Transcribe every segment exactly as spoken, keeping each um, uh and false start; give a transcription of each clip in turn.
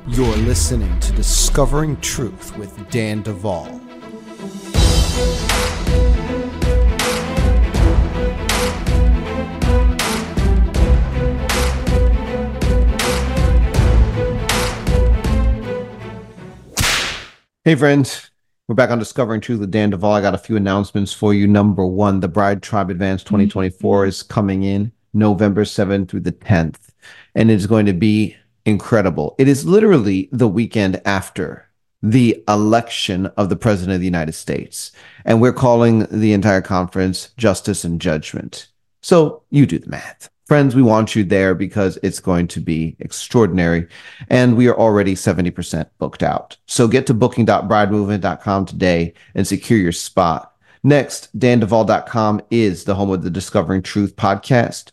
You're listening to Discovering Truth with Dan Duvall. Hey friends, we're back on Discovering Truth with Dan Duvall. I got a few announcements for you. Number one, the Bride Tribe Advance twenty twenty-four is coming in November seventh through the tenth, and it's going to be incredible. It is literally the weekend after the election of the President of the United States, and we're calling the entire conference Justice and Judgment. So you do the math. Friends, we want you there because it's going to be extraordinary, and we are already seventy percent booked out. So get to booking dot bride movement dot com today and secure your spot. Next, dan duvall dot com is the home of the Discovering Truth podcast.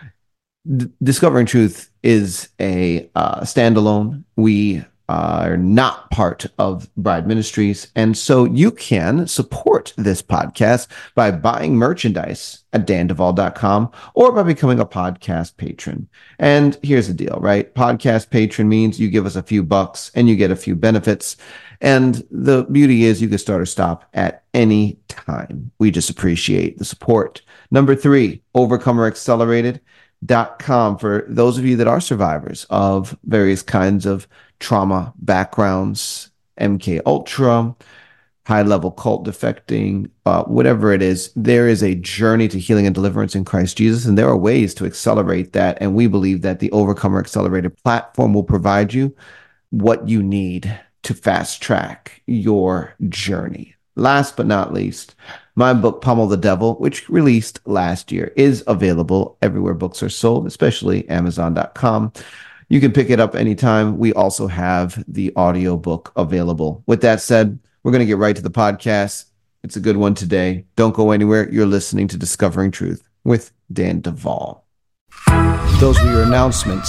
D- Discovering Truth is a uh, standalone. We are not part of Bride Ministries, and so you can support this podcast by buying merchandise at dan duvall dot com or by becoming a podcast patron. And here's the deal, right? Podcast patron means you give us a few bucks and you get a few benefits. And the beauty is you can start or stop at any time. We just appreciate the support. Number three, Overcomer Accelerated dot com for those of you that are survivors of various kinds of trauma backgrounds, M K Ultra, high-level cult defecting, uh, whatever it is. There is a journey to healing and deliverance in Christ Jesus, and there are ways to accelerate that. And we believe that the Overcomer Accelerated platform will provide you what you need to fast-track your journey. Last but not least, my book, Pummel the Devil, which released last year, is available everywhere books are sold, especially amazon dot com. You can pick it up anytime. We also have the audiobook available. With that said, we're going to get right to the podcast. It's a good one today. Don't go anywhere. You're listening to Discovering Truth with Dan Duvall. Those were your announcements.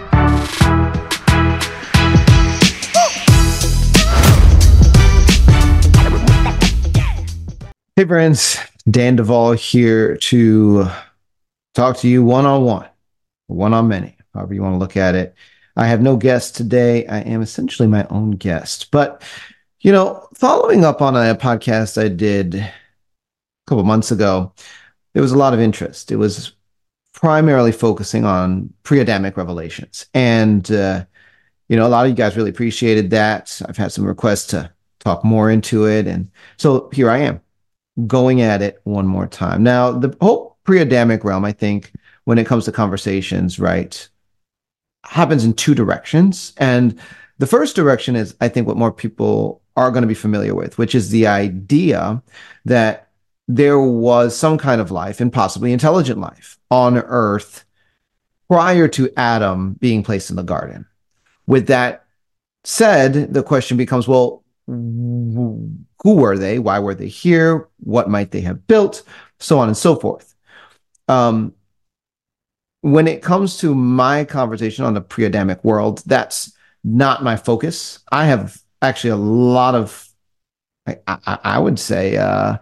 Hey friends, Dan Duvall here to talk to you one-on-one, one-on-many, however you want to look at it. I have no guest today. I am essentially my own guest. But, you know, following up on a podcast I did a couple months ago, there was a lot of interest. It was primarily focusing on pre-Adamic revelations. And, uh, you know, a lot of you guys really appreciated that. I've had some requests to talk more into it. And so here I am, going at it one more time. Now, the whole pre-Adamic realm, I think, when it comes to conversations, right, happens in two directions. And the first direction is, I think, what more people are going to be familiar with, which is the idea that there was some kind of life, and possibly intelligent life, on Earth prior to Adam being placed in the garden. With that said, the question becomes, well, who were they? Why were they here? What might they have built? So on and so forth. Um, when it comes to my conversation on the pre-Adamic world, that's not my focus. I have actually a lot of, I, I, I would say, uh,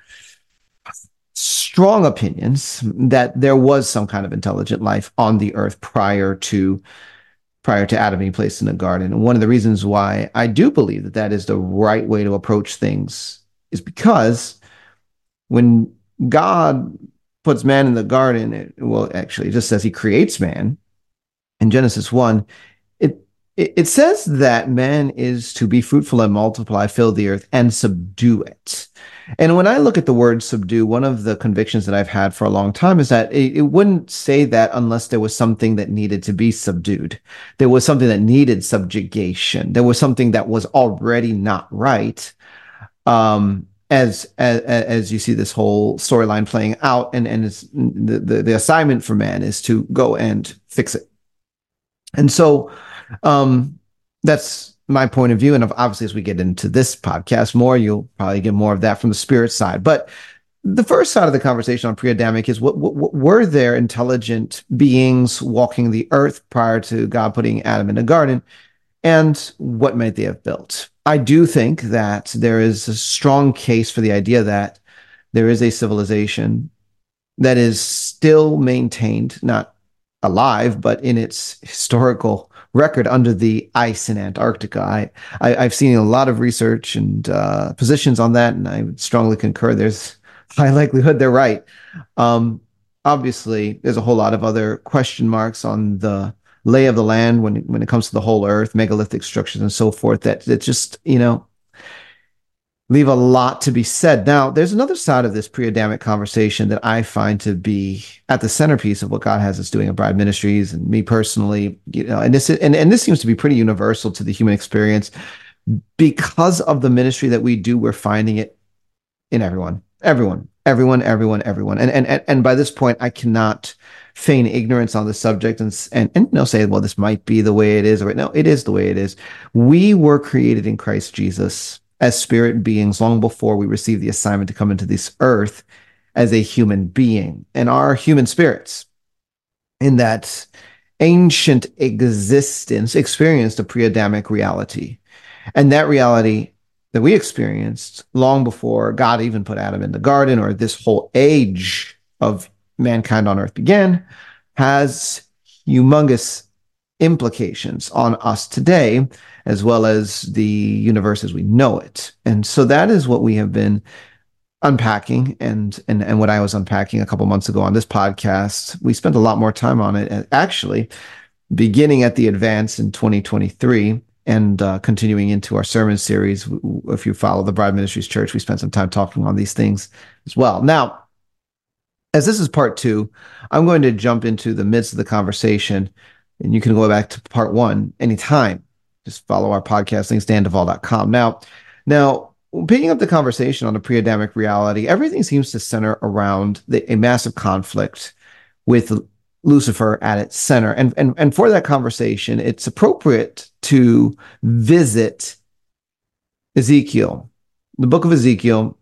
strong opinions that there was some kind of intelligent life on the earth prior to prior to Adam being placed in the garden. And one of the reasons why I do believe that that is the right way to approach things is because when God puts man in the garden, it, well, actually, it just says he creates man in Genesis one. It, it, it says that man is to be fruitful and multiply, fill the earth, and subdue it. And when I look at the word subdue, one of the convictions that I've had for a long time is that it, it wouldn't say that unless there was something that needed to be subdued. There was something that needed subjugation. There was something that was already not right. Um, as, as, as you see this whole storyline playing out, and, and it's, the, the, the assignment for man is to go and fix it. And so, um, that's my point of view. And obviously, as we get into this podcast more, you'll probably get more of that from the spirit side. But the first side of the conversation on pre-Adamic is what, what, what were there intelligent beings walking the earth prior to God putting Adam in the garden? And what might they have built? I do think that there is a strong case for the idea that there is a civilization that is still maintained, not alive, but in its historical record under the ice in Antarctica. I, I I've seen a lot of research and uh, positions on that, and I would strongly concur. There's high likelihood they're right. Um, Obviously, there's a whole lot of other question marks on the lay of the land when when it comes to the whole Earth, megalithic structures, and so forth. That that just you know leave a lot to be said. Now, there's another side of this pre-Adamic conversation that I find to be at the centerpiece of what God has us doing at Bride Ministries, and me personally, you know, and this and, and this seems to be pretty universal to the human experience. Because of the ministry that we do, we're finding it in everyone, everyone, everyone, everyone, everyone. And and and by this point, I cannot feign ignorance on the subject and and and you know, say, well, this might be the way it is, or no, it is the way it is. We were created in Christ Jesus as spirit beings long before we received the assignment to come into this earth as a human being. And our human spirits in that ancient existence experienced a pre-Adamic reality. And that reality that we experienced long before God even put Adam in the garden, or this whole age of mankind on earth began, has humongous implications on us today, as well as the universe as we know it. And so that is what we have been unpacking, and and and what I was unpacking a couple months ago on this podcast. We spent a lot more time on it, actually, beginning at the Advance in twenty twenty-three and uh, continuing into our sermon series. If you follow the Bride Ministries Church, we spent some time talking on these things as well. Now, as this is part two, I'm going to jump into the midst of the conversation, and you can go back to part one anytime. Just follow our podcast links, dan duval dot com. Now, now, picking up the conversation on the pre-Adamic reality, everything seems to center around the, a massive conflict with Lucifer at its center. And, and, and for that conversation, it's appropriate to visit Ezekiel. The book of Ezekiel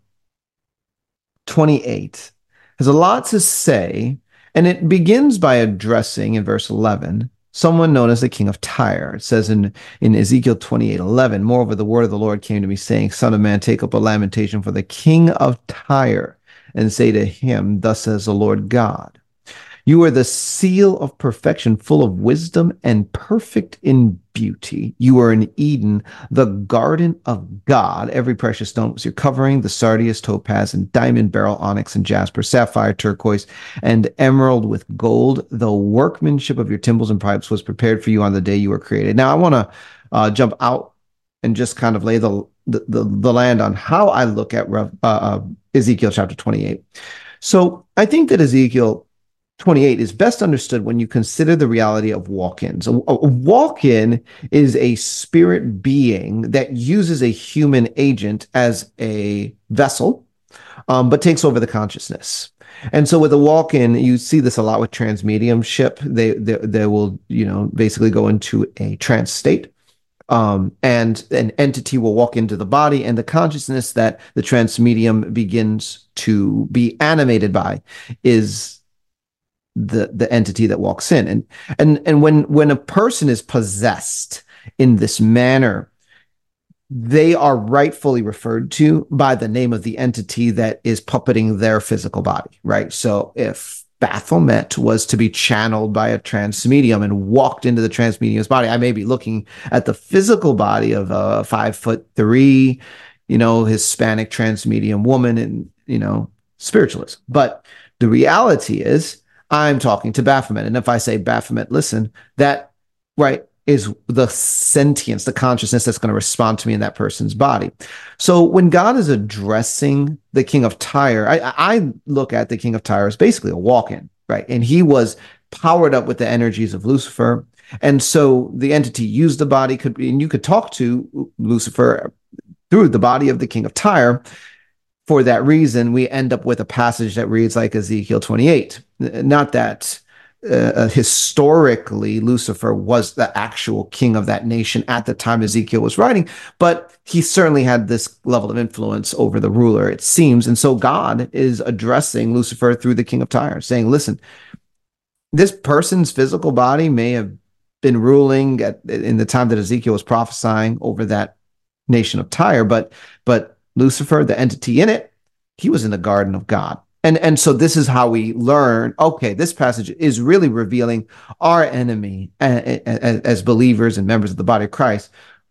twenty-eight has a lot to say, and it begins by addressing, in verse eleven, someone known as the king of Tyre. It says in, in Ezekiel twenty-eight eleven, moreover, the word of the Lord came to me, saying, Son of man, take up a lamentation for the king of Tyre, and say to him, Thus says the Lord God, you are the seal of perfection, full of wisdom and perfect in beauty. You are in Eden, the garden of God. Every precious stone was your covering, the sardius, topaz, and diamond, beryl, onyx, and jasper, sapphire, turquoise, and emerald with gold. The workmanship of your timbrels and pipes was prepared for you on the day you were created. Now, I want to uh, jump out and just kind of lay the, the, the, the land on how I look at uh, uh, Ezekiel chapter twenty-eight. So I think that Ezekiel twenty-eight is best understood when you consider the reality of walk-ins. A, a walk-in is a spirit being that uses a human agent as a vessel, um, but takes over the consciousness. And so with a walk-in, you see this a lot with transmediumship. They, they, they will, you know, basically go into a trance state. Um, and an entity will walk into the body, and the consciousness that the transmedium begins to be animated by is the the entity that walks in. And and and when when a person is possessed in this manner, they are rightfully referred to by the name of the entity that is puppeting their physical body, right? So if Baphomet was to be channeled by a transmedium and walked into the transmedium's body, I may be looking at the physical body of a five foot three, you know, Hispanic transmedium woman, and, you know, spiritualist. But the reality is, I'm talking to Baphomet. And if I say, Baphomet, listen, that, right, is the sentience, the consciousness that's going to respond to me in that person's body. So when God is addressing the king of Tyre, I, I look at the king of Tyre as basically a walk-in, right? And he was powered up with the energies of Lucifer. And so the entity used the body, could be, and you could talk to Lucifer through the body of the king of Tyre. For that reason, we end up with a passage that reads like Ezekiel twenty-eight. Not that uh, historically Lucifer was the actual king of that nation at the time Ezekiel was writing, but he certainly had this level of influence over the ruler, it seems. And so God is addressing Lucifer through the king of Tyre, saying, listen, this person's physical body may have been ruling at, in the time that Ezekiel was prophesying over that nation of Tyre, but but Lucifer, the entity in it, he was in the garden of God. And and so this is how we learn, okay, this passage is really revealing our enemy as, as believers and members of the body of Christ,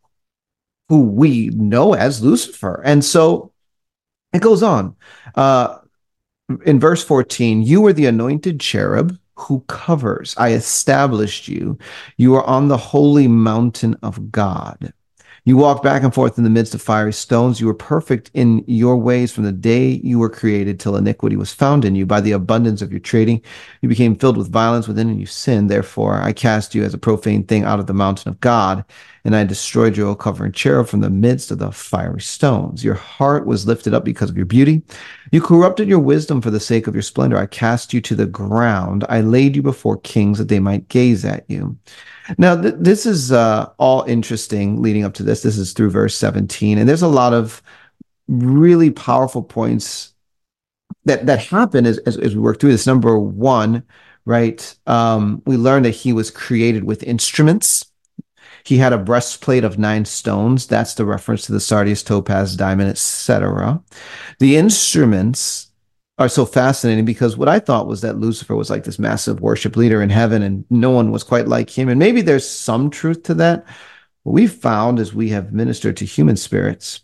who we know as Lucifer. And so it goes on. Uh, in verse fourteen, you are the anointed cherub who covers. I established you. You are on the holy mountain of God. You walked back and forth in the midst of fiery stones. You were perfect in your ways from the day you were created till iniquity was found in you. By the abundance of your trading, you became filled with violence within and you sinned. Therefore, I cast you as a profane thing out of the mountain of God, and I destroyed your covering cherub from the midst of the fiery stones. Your heart was lifted up because of your beauty. You corrupted your wisdom for the sake of your splendor. I cast you to the ground. I laid you before kings that they might gaze at you. Now, th- this is uh, all interesting leading up to this. This is through verse seventeen. And there's a lot of really powerful points that, that happen as, as, as we work through this. Number one, right? Um, we learned that he was created with instruments. He had a breastplate of nine stones. That's the reference to the sardius, topaz, diamond, et cetera. The instruments are so fascinating because what I thought was that Lucifer was like this massive worship leader in heaven and no one was quite like him. And maybe there's some truth to that. What we've found as we have ministered to human spirits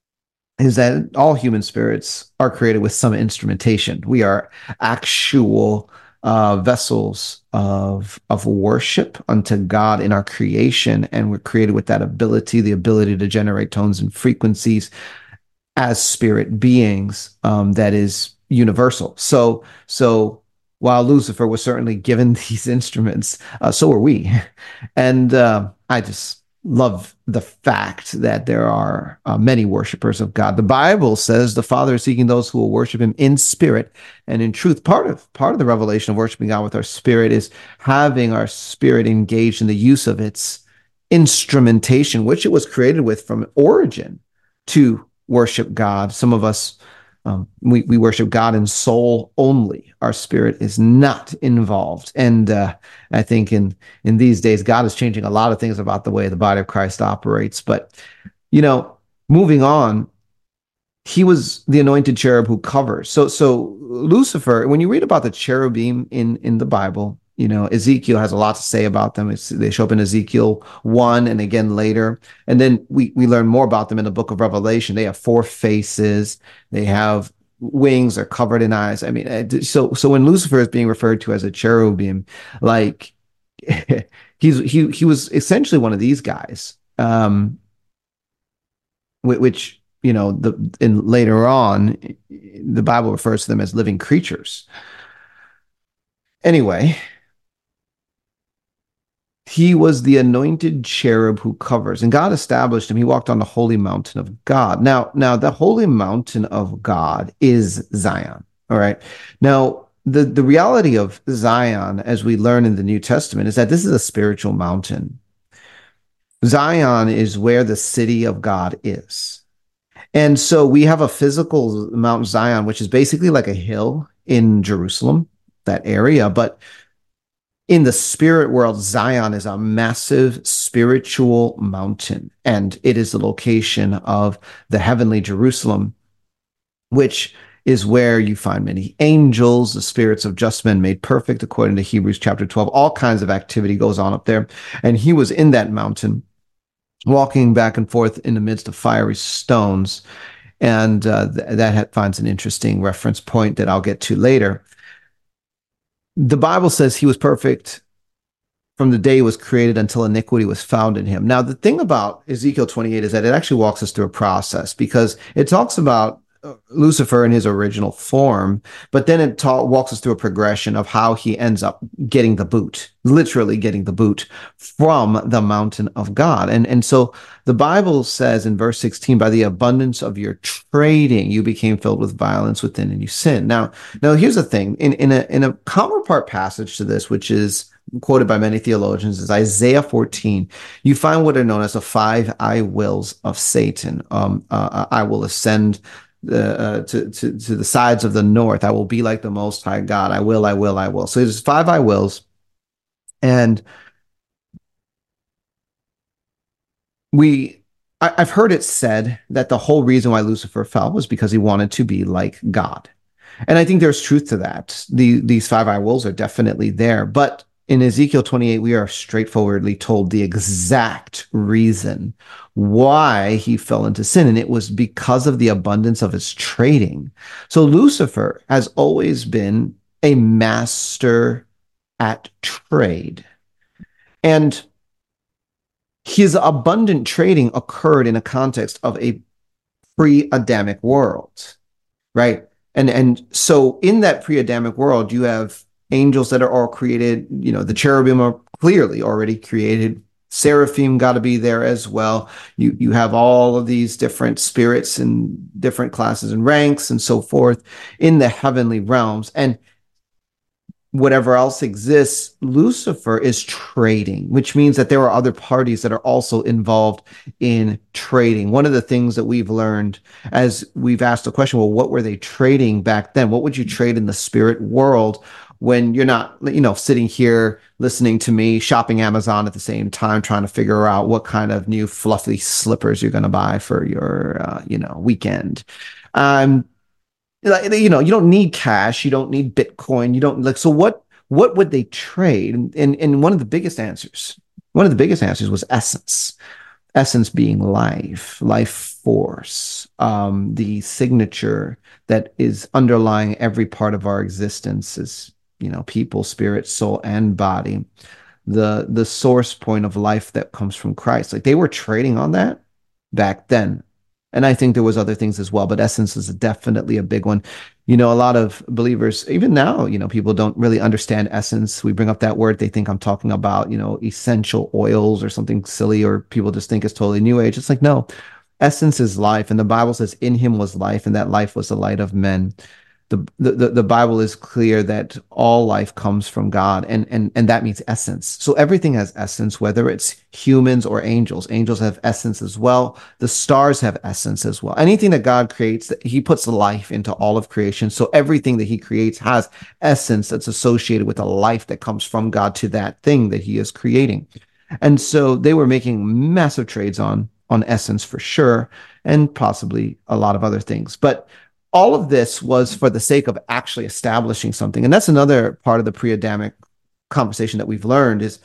is that all human spirits are created with some instrumentation. We are actual uh, vessels of, of worship unto God in our creation. And we're created with that ability, the ability to generate tones and frequencies as spirit beings, um, that is universal. So, so while Lucifer was certainly given these instruments, uh, so are we. And uh, I just love the fact that there are uh, many worshipers of God. The Bible says the Father is seeking those who will worship him in spirit and in truth. Part of part of the revelation of worshiping God with our spirit is having our spirit engaged in the use of its instrumentation, which it was created with from origin to worship God. Some of us, um, we, we worship God in soul only. Our spirit is not involved. And uh, I think in, in these days, God is changing a lot of things about the way the body of Christ operates. But, you know, moving on, he was the anointed cherub who covers. So, so Lucifer, when you read about the cherubim in, in the Bible, you know, Ezekiel has a lot to say about them. It's, they show up in Ezekiel one and again later. And then we, we learn more about them in the book of Revelation. They have four faces. They have wings. They're covered in eyes. I mean, so, so when Lucifer is being referred to as a cherubim, like he's, he, he was essentially one of these guys, um, which, you know, the, in later on, the Bible refers to them as living creatures. Anyway, he was the anointed cherub who covers, and God established him. He walked on the holy mountain of God. Now, now the holy mountain of God is Zion. All right. Now, the, the reality of Zion, as we learn in the New Testament, is that this is a spiritual mountain. Zion is where the city of God is. And so we have a physical Mount Zion, which is basically like a hill in Jerusalem, that area. But in the spirit world, Zion is a massive spiritual mountain, and it is the location of the heavenly Jerusalem, which is where you find many angels, the spirits of just men made perfect, according to Hebrews chapter twelve. All kinds of activity goes on up there. And he was in that mountain, walking back and forth in the midst of fiery stones. And uh, th- that finds an interesting reference point that I'll get to later. The Bible says he was perfect from the day he was created until iniquity was found in him. Now, the thing about Ezekiel twenty-eight is that it actually walks us through a process, because it talks about Lucifer in his original form, but then it ta- walks us through a progression of how he ends up getting the boot, literally getting the boot from the mountain of God. And, and so the Bible says in verse sixteen, by the abundance of your trading, you became filled with violence within and you sinned. Now, now here's the thing. In, in, a, in a counterpart passage to this, which is quoted by many theologians, is Isaiah fourteen. You find what are known as the five I wills of Satan. Um, uh, I will ascend the, uh, to, to, to the sides of the north. I will be like the Most High God. I will, I will, I will. So there's five I wills. And we, I, I've heard it said that the whole reason why Lucifer fell was because he wanted to be like God. And I think there's truth to that. The, these five eye wolves are definitely there. But in Ezekiel twenty-eight, we are straightforwardly told the exact reason why he fell into sin. And it was because of the abundance of his trading. So Lucifer has always been a master at trade. And his abundant trading occurred in a context of a pre-Adamic world, right? And and so in that pre-Adamic world, you have angels that are all created. You know, the cherubim are clearly already created. Seraphim got to be there as well. You you have all of these different spirits and different classes and ranks and so forth in the heavenly realms. And whatever else exists, Lucifer is trading, which means that there are other parties that are also involved in trading. One of the things that we've learned as we've asked the question, well, what were they trading back then? What would you trade in the spirit world when you're not, you know, sitting here listening to me, shopping Amazon at the same time, trying to figure out what kind of new fluffy slippers you're going to buy for your, uh, you know, weekend? Um, Like, you know, you don't need cash, you don't need Bitcoin, you don't like. So what? What would they trade? And and one of the biggest answers, one of the biggest answers was essence. Essence being life, life force, um, the signature that is underlying every part of our existence is, you know, people, spirit, soul, and body. The the source point of life that comes from Christ. Like they were trading on that back then. And I think there was other things as well, but essence is definitely a big one. You know, a lot of believers, even now, you know, people don't really understand essence. We bring up that word, they think I'm talking about, you know, essential oils or something silly, or people just think it's totally new age. It's like, no, essence is life. And the Bible says in him was life, and that life was the light of men. The, the, the Bible is clear that all life comes from God, and, and, and that means essence. So everything has essence, whether it's humans or angels. Angels have essence as well. The stars have essence as well. Anything that God creates, he puts life into all of creation. So everything that he creates has essence that's associated with a life that comes from God to that thing that he is creating. And so they were making massive trades on, on essence for sure, and possibly a lot of other things. But all of this was for the sake of actually establishing something. And that's another part of the pre-Adamic conversation that we've learned is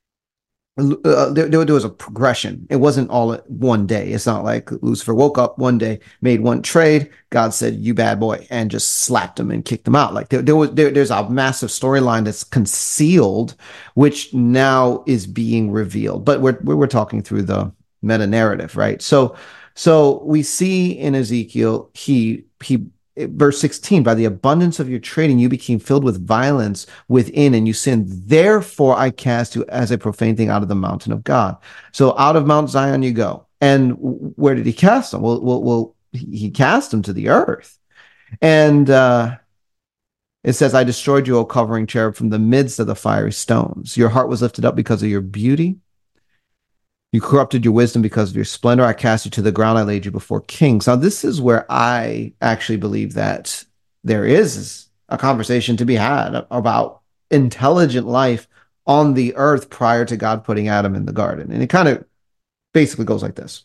uh, there, there was a progression. It wasn't all at one day. It's not like Lucifer woke up one day, made one trade. God said, you bad boy, and just slapped him and kicked him out. Like there, there was, there, there's a massive storyline that's concealed, which now is being revealed. But we're, we're talking through the meta narrative, right? So, so we see in Ezekiel, he, he, verse sixteen, by the abundance of your trading, you became filled with violence within and you sinned. Therefore, I cast you as a profane thing out of the mountain of God. So out of Mount Zion you go. And where did he cast them? Well, well, well he cast them to the earth. And uh, it says, I destroyed you, O covering cherub, from the midst of the fiery stones. Your heart was lifted up because of your beauty. You corrupted your wisdom because of your splendor. I cast you to the ground. I laid you before kings. Now, this is where I actually believe that there is a conversation to be had about intelligent life on the earth prior to God putting Adam in the garden. And it kind of basically goes like this.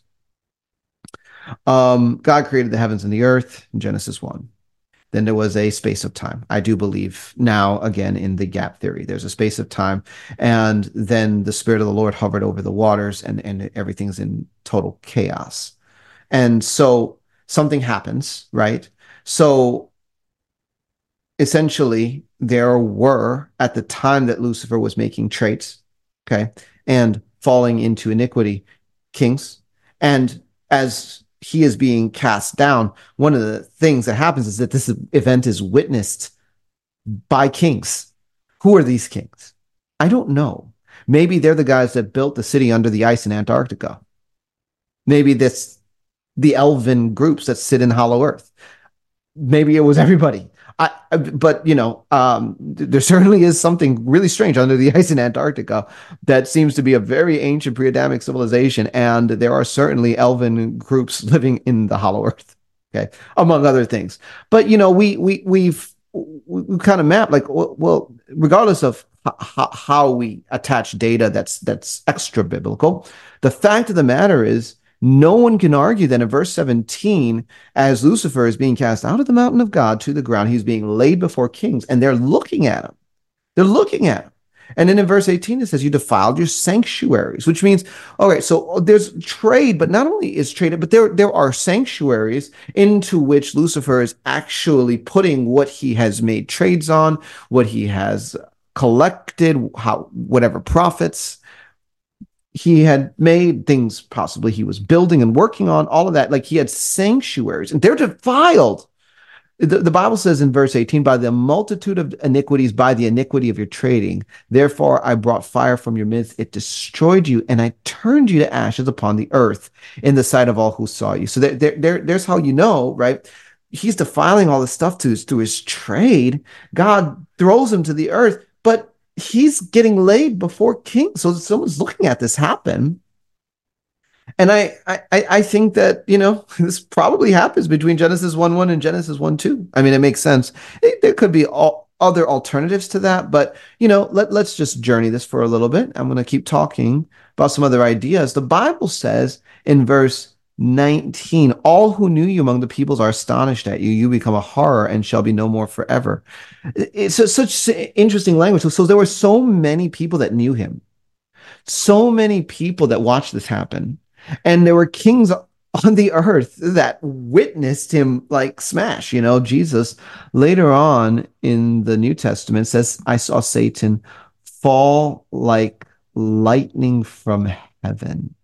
Um, God created the heavens and the earth in Genesis one. Then there was a space of time. I do believe now, again, in the gap theory, there's a space of time. And then the Spirit of the Lord hovered over the waters, and, and everything's in total chaos. And so something happens, right? So essentially, there were, at the time that Lucifer was making trades, okay, and falling into iniquity, kings. And as he is being cast down, one of the things that happens is that this event is witnessed by kings. Who are these kings? I don't know. Maybe they're the guys that built the city under the ice in Antarctica. Maybe this the elven groups that sit in Hollow Earth. Maybe it was everybody. I, but, you know, um, there certainly is something really strange under the ice in Antarctica that seems to be a very ancient pre-Adamic civilization. And there are certainly elven groups living in the Hollow Earth, okay, among other things. But, you know, we, we, we've, we kind of mapped like, well, regardless of h- how we attach data that's, that's extra biblical, the fact of the matter is No one can argue that in verse seventeen, as Lucifer is being cast out of the mountain of God to the ground, he's being laid before kings, and they're looking at him. They're looking at him. And then in verse eighteen, it says, you defiled your sanctuaries, which means, okay, so there's trade, but not only is trade, but there, there are sanctuaries into which Lucifer is actually putting what he has made trades on, what he has collected, how whatever profits he had made, things possibly he was building and working on, all of that. Like he had sanctuaries, and they're defiled. The, the Bible says in verse eighteen, by the multitude of iniquities, by the iniquity of your trading, therefore I brought fire from your midst, it destroyed you, and I turned you to ashes upon the earth in the sight of all who saw you. So there, there, there, there's how you know, right? He's defiling all this stuff to his, to his trade. God throws him to the earth, but he's getting laid before kings. So someone's looking at this happen. And I, I, I think that, you know, this probably happens between Genesis one one and Genesis one two. I mean, it makes sense. It, there could be all other alternatives to that, but, you know, let, let's just journey this for a little bit. I'm going to keep talking about some other ideas. The Bible says in verse nineteen, all who knew you among the peoples are astonished at you. You become a horror and shall be no more forever. It's a, such interesting language. So, so there were so many people that knew him, so many people that watched this happen. And there were kings on the earth that witnessed him like smash. You know, Jesus later on in the New Testament says, I saw Satan fall like lightning from heaven.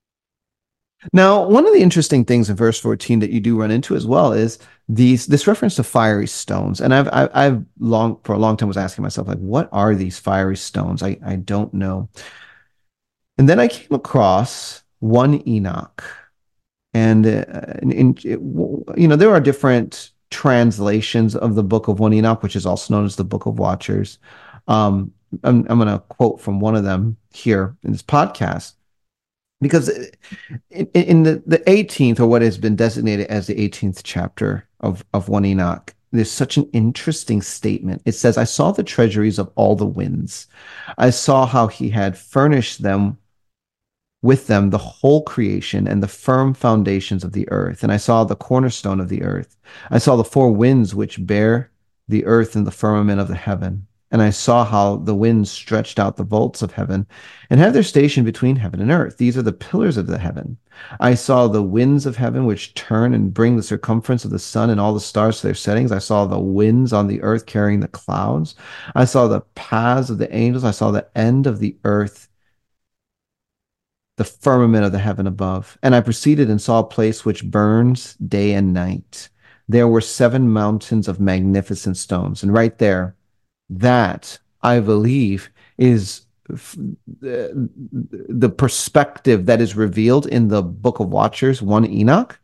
Now, one of the interesting things in verse fourteen that you do run into as well is these this reference to fiery stones. And I've I've, I've long for a long time was asking myself, like, what are these fiery stones? I, I don't know. And then I came across one Enoch, and uh, in, in, it, you know, there are different translations of the book of one Enoch, which is also known as the Book of Watchers. Um, I'm, I'm going to quote from one of them here in this podcast, because in, in the, the eighteenth, or what has been designated as the eighteenth chapter of, of one Enoch, there's such an interesting statement. It says, I saw the treasuries of all the winds. I saw how he had furnished them with them the whole creation and the firm foundations of the earth. And I saw the cornerstone of the earth. I saw the four winds which bear the earth and the firmament of the heaven. And I saw how the winds stretched out the vaults of heaven and have their station between heaven and earth. These are the pillars of the heaven. I saw the winds of heaven which turn and bring the circumference of the sun and all the stars to their settings. I saw the winds on the earth carrying the clouds. I saw the paths of the angels. I saw the end of the earth, the firmament of the heaven above. And I proceeded and saw a place which burns day and night. There were seven mountains of magnificent stones. And right there, that, I believe, is the, the perspective that is revealed in the Book of Watchers, one Enoch,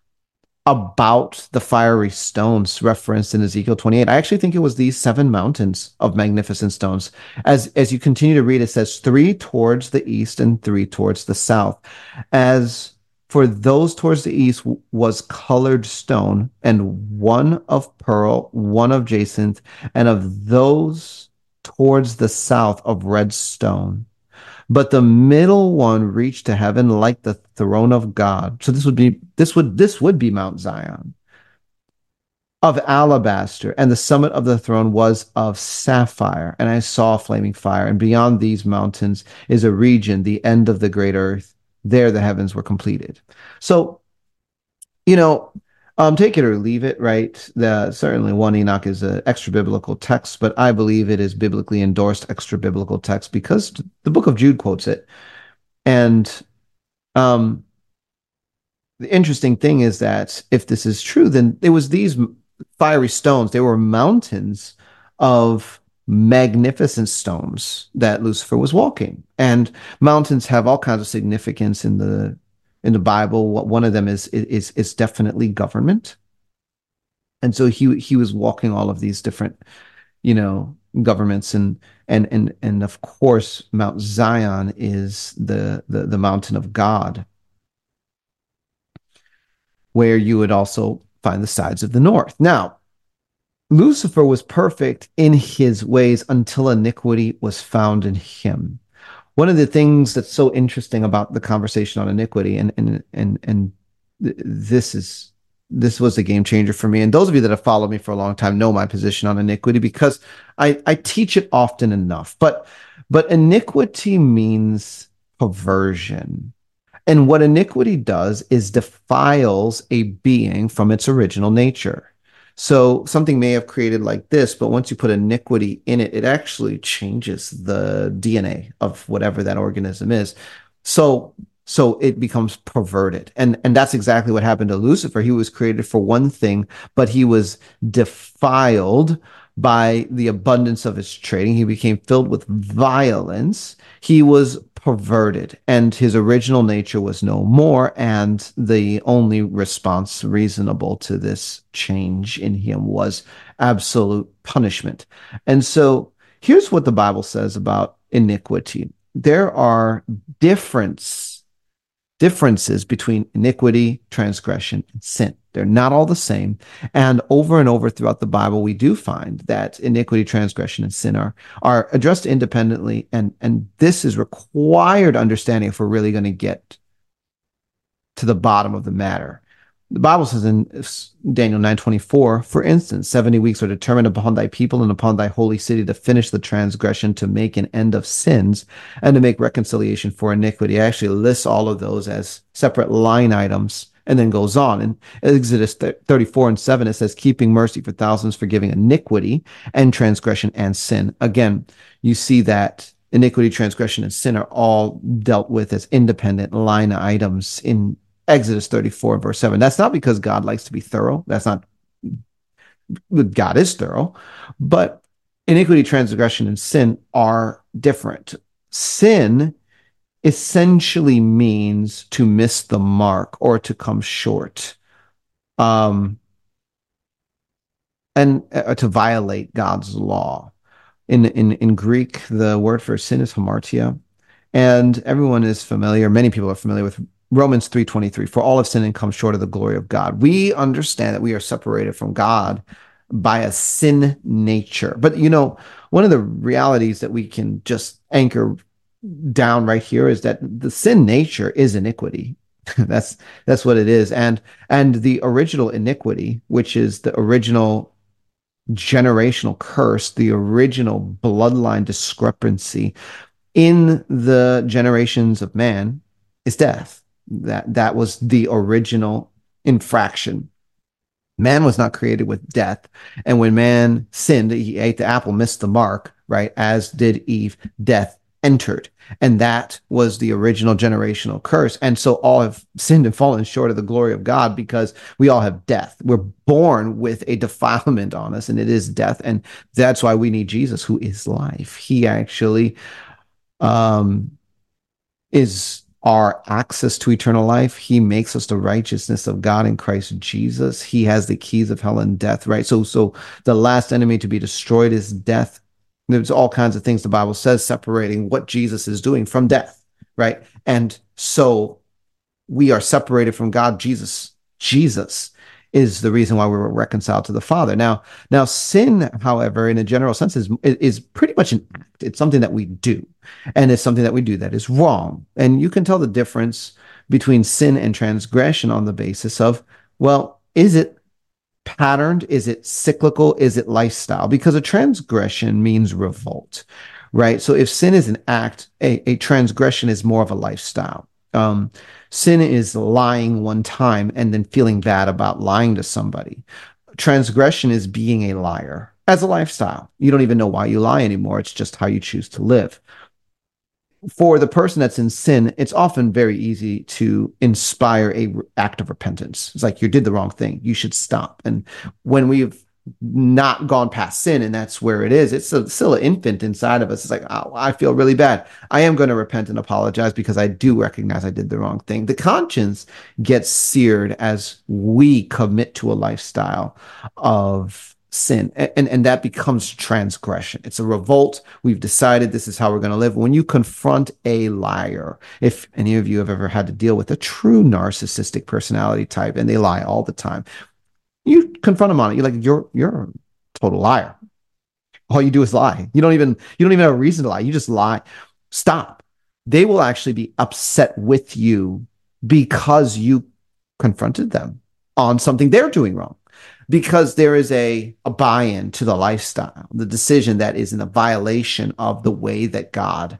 about the fiery stones referenced in Ezekiel twenty-eight. I actually think it was these seven mountains of magnificent stones. As, as you continue to read, it says three towards the east and three towards the south. As for those towards the east was colored stone, and one of pearl, one of jacinth, and of those towards the south of red stone. But the middle one reached to heaven like the throne of God. So this would be this would this would be Mount Zion, of alabaster, and the summit of the throne was of sapphire. And I saw flaming fire, and beyond these mountains is a region, the end of the great earth. There the heavens were completed. So, you know, um, take it or leave it, right? The, certainly one Enoch is an extra biblical text, but I believe it is biblically endorsed extra biblical text because the book of Jude quotes it. And um, the interesting thing is that if this is true, then it was these fiery stones. They were mountains of magnificent stones that Lucifer was walking. And mountains have all kinds of significance in the in the Bible. One of them is is is definitely government. And so he he was walking all of these different, you know, governments, and and and and of course Mount Zion is the the, the mountain of God, where you would also find the sides of the north. Now, Lucifer was perfect in his ways until iniquity was found in him. One of the things that's so interesting about the conversation on iniquity, and and and and th- this is this was a game changer for me. And those of you that have followed me for a long time know my position on iniquity because I I teach it often enough. But but iniquity means perversion. And what iniquity does is defiles a being from its original nature. So something may have created like this, but once you put iniquity in it, it actually changes the D N A of whatever that organism is. So so it becomes perverted. And and that's exactly what happened to Lucifer. He was created for one thing, but he was defiled by the abundance of his trading. He became filled with violence. He was perverted, and his original nature was no more. And the only response reasonable to this change in him was absolute punishment. And so here's what the Bible says about iniquity. There are difference differences between iniquity, transgression, and sin. They're not all the same. And over and over throughout the Bible, we do find that iniquity, transgression, and sin are, are addressed independently. And, and this is required understanding if we're really going to get to the bottom of the matter. The Bible says in Daniel nine twenty-four, for instance, seventy weeks are determined upon thy people and upon thy holy city to finish the transgression, to make an end of sins, and to make reconciliation for iniquity. I actually lists all of those as separate line items and then goes on. In Exodus thirty-four and seven, it says, keeping mercy for thousands, forgiving iniquity and transgression and sin. Again, you see that iniquity, transgression, and sin are all dealt with as independent line items in Exodus thirty-four, verse seven. That's not because God likes to be thorough. That's not, God is thorough, but iniquity, transgression, and sin are different. Sin essentially means to miss the mark or to come short, um, and uh, to violate God's law. In, in, in Greek, the word for sin is hamartia, and everyone is familiar, many people are familiar with Romans three twenty-three, for all have sinned and come short of the glory of God. We understand that we are separated from God by a sin nature. But, you know, one of the realities that we can just anchor down right here is that the sin nature is iniquity. that's that's what it is. And and the original iniquity, which is the original generational curse, the original bloodline discrepancy in the generations of man, is death. That that was the original infraction. Man was not created with death. And when man sinned, he ate the apple, missed the mark, right? As did Eve, death entered. And that was the original generational curse. And so all have sinned and fallen short of the glory of God because we all have death. We're born with a defilement on us, and it is death. And that's why we need Jesus, who is life. He actually um, is our access to eternal life. He makes us the righteousness of God in Christ Jesus. He has the keys of hell and death, right? So, so the last enemy to be destroyed is death. There's all kinds of things the Bible says separating what Jesus is doing from death, right? And so we are separated from God. Jesus, Jesus is the reason why we were reconciled to the Father. Now, now sin, however, in a general sense, is is pretty much an act. It's something that we do, and it's something that we do that is wrong. And you can tell the difference between sin and transgression on the basis of, well, is it patterned? Is it cyclical? Is it lifestyle? Because a transgression means revolt, right? So if sin is an act, a, a transgression is more of a lifestyle. Um, sin is lying one time and then feeling bad about lying to somebody. Transgression is being a liar as a lifestyle. You don't even know why you lie anymore. It's just how you choose to live. For the person that's in sin, it's often very easy to inspire a act of repentance. It's like, you did the wrong thing. You should stop. And when we've not gone past sin, and that's where it is, it's still an infant inside of us. It's like, oh, I feel really bad. I am going to repent and apologize because I do recognize I did the wrong thing. The conscience gets seared as we commit to a lifestyle of sin, and and that becomes transgression. It's a revolt. We've decided this is how we're going to live. When you confront a liar, if any of you have ever had to deal with a true narcissistic personality type and they lie all the time, you confront them on it. You're like, you're you're a total liar. All you do is lie. You don't even you don't even have a reason to lie. You just lie. Stop. they will actually be upset with you because you confronted them on something they're doing wrong. Because there is a, a buy-in to the lifestyle, the decision that is in a violation of the way that God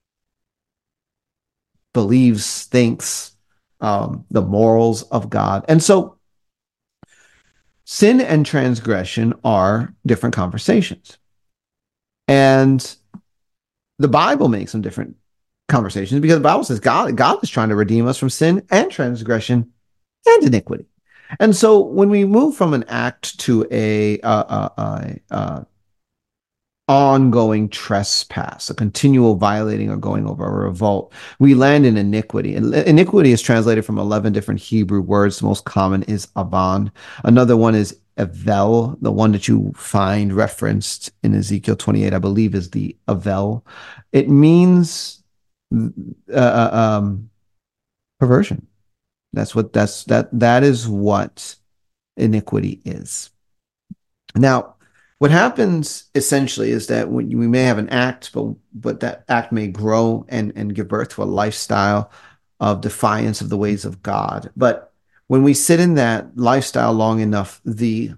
believes, thinks, um, the morals of God. And so sin and transgression are different conversations. And the Bible makes them different conversations because the Bible says God, God is trying to redeem us from sin and transgression and iniquity. And so when we move from an act to a uh, uh, uh, uh, ongoing trespass, a continual violating or going over, a revolt, we land in iniquity. And iniquity is translated from eleven different Hebrew words. The most common is avan. Another one is avel. The one that you find referenced in Ezekiel twenty-eight, I believe, is the avel. It means uh, um, perversion. That's what that's that that is what iniquity is. Now, what happens essentially is that when we may have an act, but but that act may grow and and give birth to a lifestyle of defiance of the ways of God. But when we sit in that lifestyle long enough, the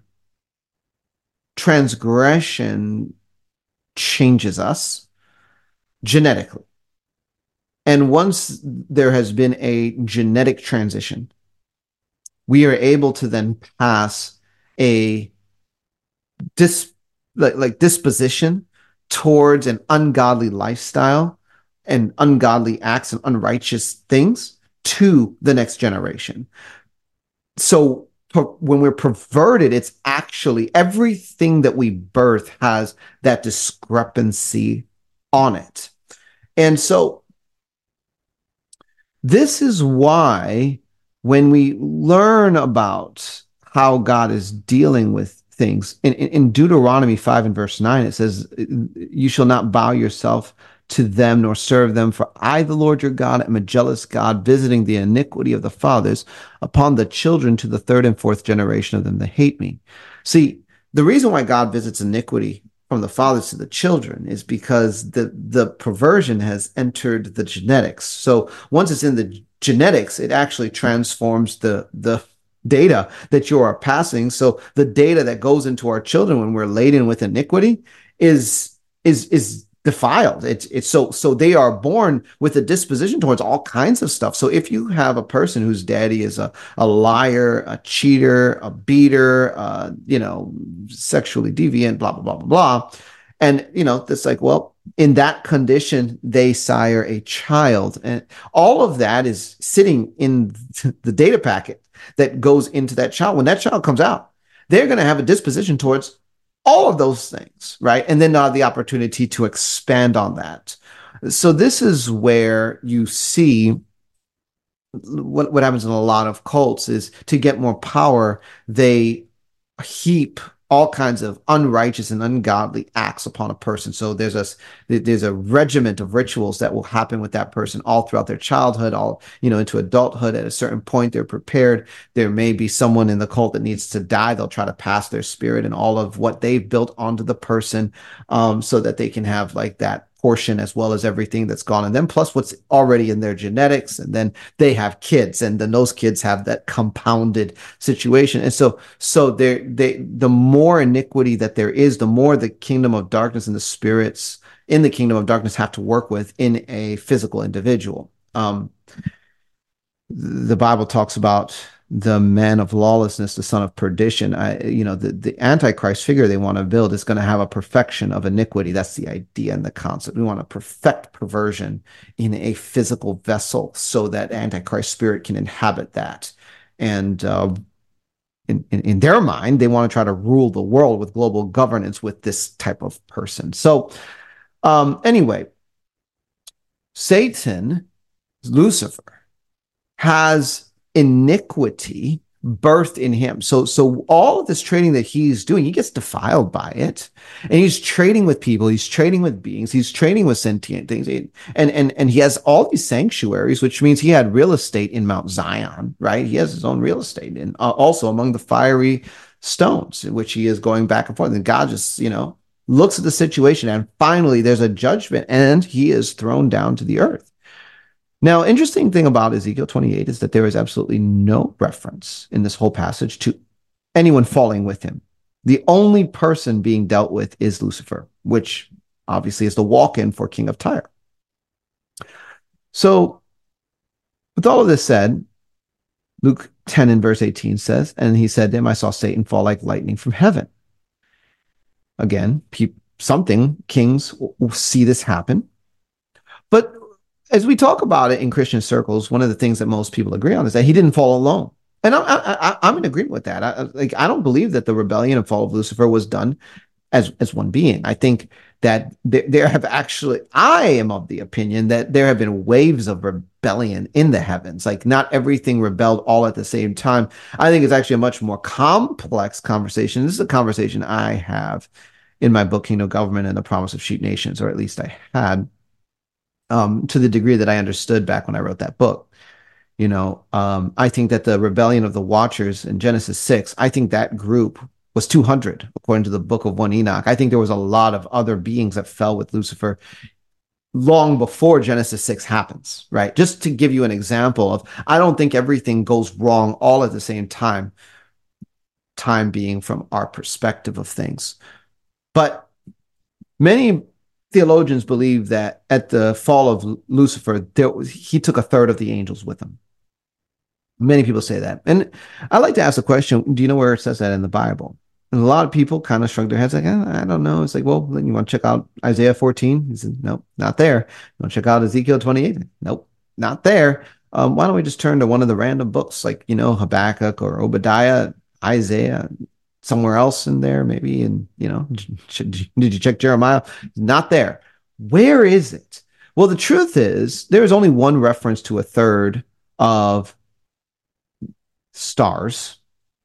transgression changes us genetically. And once there has been a genetic transition, we are able to then pass a dis, like, like disposition towards an ungodly lifestyle and ungodly acts and unrighteous things to the next generation. So when we're perverted, it's actually everything that we birth has that discrepancy on it. And so this is why when we learn about how God is dealing with things, in, in Deuteronomy five and verse nine, it says, you shall not bow yourself to them nor serve them, for I, the Lord your God, am a jealous God, visiting the iniquity of the fathers upon the children to the third and fourth generation of them that hate me. See, the reason why God visits iniquity from the fathers to the children is because the, the perversion has entered the genetics. So once it's in the genetics, it actually transforms the, the data that you are passing. So the data that goes into our children when we're laden with iniquity is, is, is defiled. It's, it's so, so they are born with a disposition towards all kinds of stuff. So if you have a person whose daddy is a, a liar, a cheater, a beater, uh, you know, sexually deviant, blah, blah, blah, blah, blah. And, you know, it's like, well, in that condition, they sire a child. And all of that is sitting in the data packet that goes into that child. When that child comes out, they're going to have a disposition towards all of those things, right? And then uh, the opportunity to expand on that. So this is where you see what, what happens in a lot of cults is to get more power, they heap all kinds of unrighteous and ungodly acts upon a person. So there's a there's a regiment of rituals that will happen with that person all throughout their childhood, all, you know, into adulthood. At a certain point, they're prepared. There may be someone in the cult that needs to die. They'll try to pass their spirit and all of what they've built onto the person, um, so that they can have like that portion as well as everything that's gone in them, plus what's already in their genetics. And then they have kids, and then those kids have that compounded situation. And so, so they they, the more iniquity that there is, the more the kingdom of darkness and the spirits in the kingdom of darkness have to work with in a physical individual. Um, the Bible talks about the man of lawlessness, the son of perdition. I, you know, the, the Antichrist figure they want to build is going to have a perfection of iniquity. That's the idea and the concept. We want to perfect perversion in a physical vessel so that Antichrist spirit can inhabit that. And uh, in, in, in their mind, they want to try to rule the world with global governance with this type of person. So um, anyway, Satan, Lucifer, has iniquity birthed in him. So, so all of this trading that he's doing, he gets defiled by it, and he's trading with people. He's trading with beings. He's trading with sentient things, and and and he has all these sanctuaries, which means he had real estate in Mount Zion, right? He has his own real estate, and uh, also among the fiery stones, in which he is going back and forth. And God just, you know, looks at the situation, and finally there's a judgment, and he is thrown down to the earth. Now, interesting thing about Ezekiel twenty-eight is that there is absolutely no reference in this whole passage to anyone falling with him. The only person being dealt with is Lucifer, which obviously is the walk-in for King of Tyre. So, with all of this said, Luke ten and verse eighteen says, and he said to him, I saw Satan fall like lightning from heaven. Again, pe- something, kings will see this happen. But as we talk about it in Christian circles, one of the things that most people agree on is that he didn't fall alone. And I, I, I, I'm in agreement with that. I, like, I don't believe that the rebellion and fall of Lucifer was done as, as one being. I think that there, there have actually, I am of the opinion that there have been waves of rebellion in the heavens. Like, not everything rebelled all at the same time. I think it's actually a much more complex conversation. This is a conversation I have in my book, Kingdom Government and the Promise of Sheep Nations, or at least I had, um, to the degree that I understood back when I wrote that book. You know, um, I think that the rebellion of the Watchers in Genesis six, I think that group was two hundred, according to the book of one Enoch. I think there was a lot of other beings that fell with Lucifer long before Genesis six happens, right? Just to give you an example of, I don't think everything goes wrong all at the same time, time being from our perspective of things. But many theologians believe that at the fall of Lucifer, there was, he took a third of the angels with him. Many people say that. And I like to ask the question, do you know where it says that in the Bible? And a lot of people kind of shrug their heads like, eh, I don't know. It's like, well, then you want to check out Isaiah fourteen? He said, nope, not there. You want to check out Ezekiel twenty-eight? Nope, not there. Um, why don't we just turn to one of the random books like, you know, Habakkuk or Obadiah, Isaiah, somewhere else in there, maybe. And, you know, did you check Jeremiah? Not there. Where is it? Well, the truth is there is only one reference to a third of stars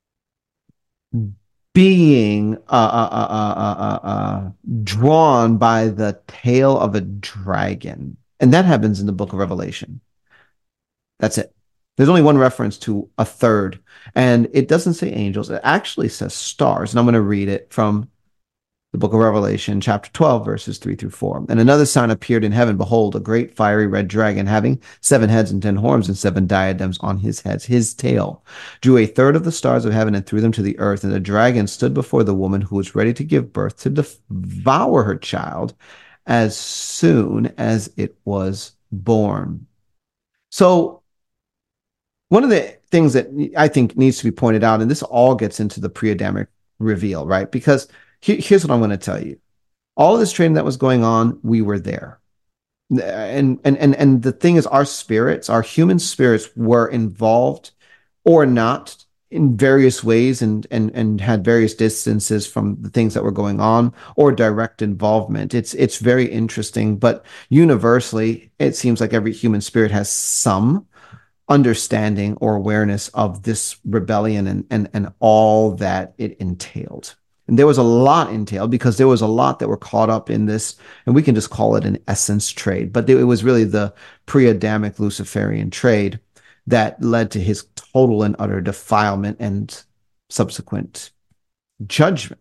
being uh, uh, uh, uh, uh, drawn by the tail of a dragon. And that happens in the book of Revelation. That's it. There's only one reference to a third. And it doesn't say angels. It actually says stars. And I'm going to read it from the book of Revelation, chapter twelve, verses three through four. And another sign appeared in heaven. Behold, a great fiery red dragon, having seven heads and ten horns and seven diadems on his heads. His tail drew a third of the stars of heaven and threw them to the earth. And the dragon stood before the woman who was ready to give birth to devour her child as soon as it was born. So one of the things that I think needs to be pointed out, and this all gets into the pre-Adamic reveal, right? Because here's what I'm going to tell you. All of this training that was going on, we were there. And, and, and, and the thing is, our spirits, our human spirits were involved or not in various ways and, and, and had various distances from the things that were going on or direct involvement. It's, it's very interesting, but universally, it seems like every human spirit has some understanding or awareness of this rebellion and, and, and all that it entailed. And there was a lot entailed because there was a lot that were caught up in this, and we can just call it an essence trade. But it was really the pre-Adamic Luciferian trade that led to his total and utter defilement and subsequent judgment.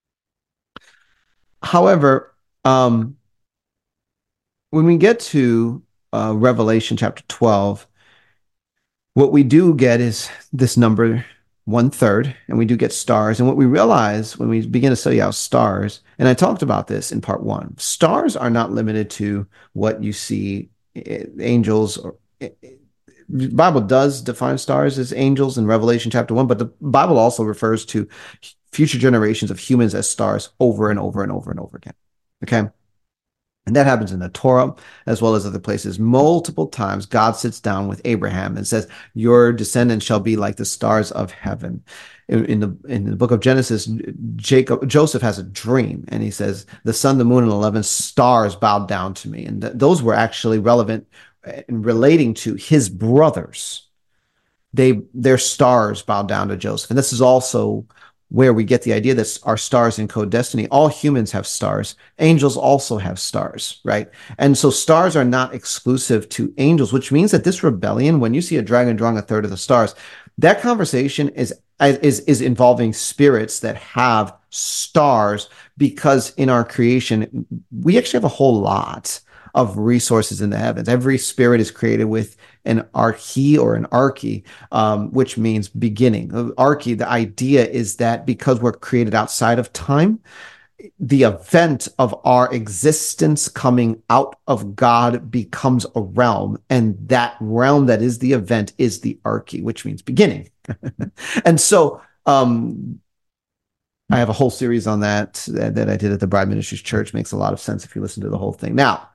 However, um, when we get to uh, Revelation chapter twelve, what we do get is this number one third, and we do get stars. And what we realize when we begin to study out stars, and I talked about this in part one, stars are not limited to what you see angels or the Bible does define stars as angels in Revelation chapter one, but the Bible also refers to future generations of humans as stars over and over and over and over again. Okay. And that happens in the Torah as well as other places. Multiple times, God sits down with Abraham and says, your descendants shall be like the stars of heaven. In, in the in the book of Genesis, Jacob Joseph has a dream, and he says, the sun, the moon, and eleven stars bowed down to me. And th- those were actually relevant in relating to his brothers. They their stars bowed down to Joseph. And this is also where we get the idea that our stars encode destiny. All humans have stars. Angels also have stars, right? And so stars are not exclusive to angels, which means that this rebellion, when you see a dragon drawing a third of the stars, that conversation is, is, is involving spirits that have stars, because in our creation, we actually have a whole lot of resources in the heavens. Every spirit is created with an arche or an arche, um, which means beginning. Arche, the idea is that because we're created outside of time, the event of our existence coming out of God becomes a realm, and that realm that is the event is the arche, which means beginning. And so um, I have a whole series on that, that that I did at the Bride Ministries Church. Makes a lot of sense if you listen to the whole thing. Now,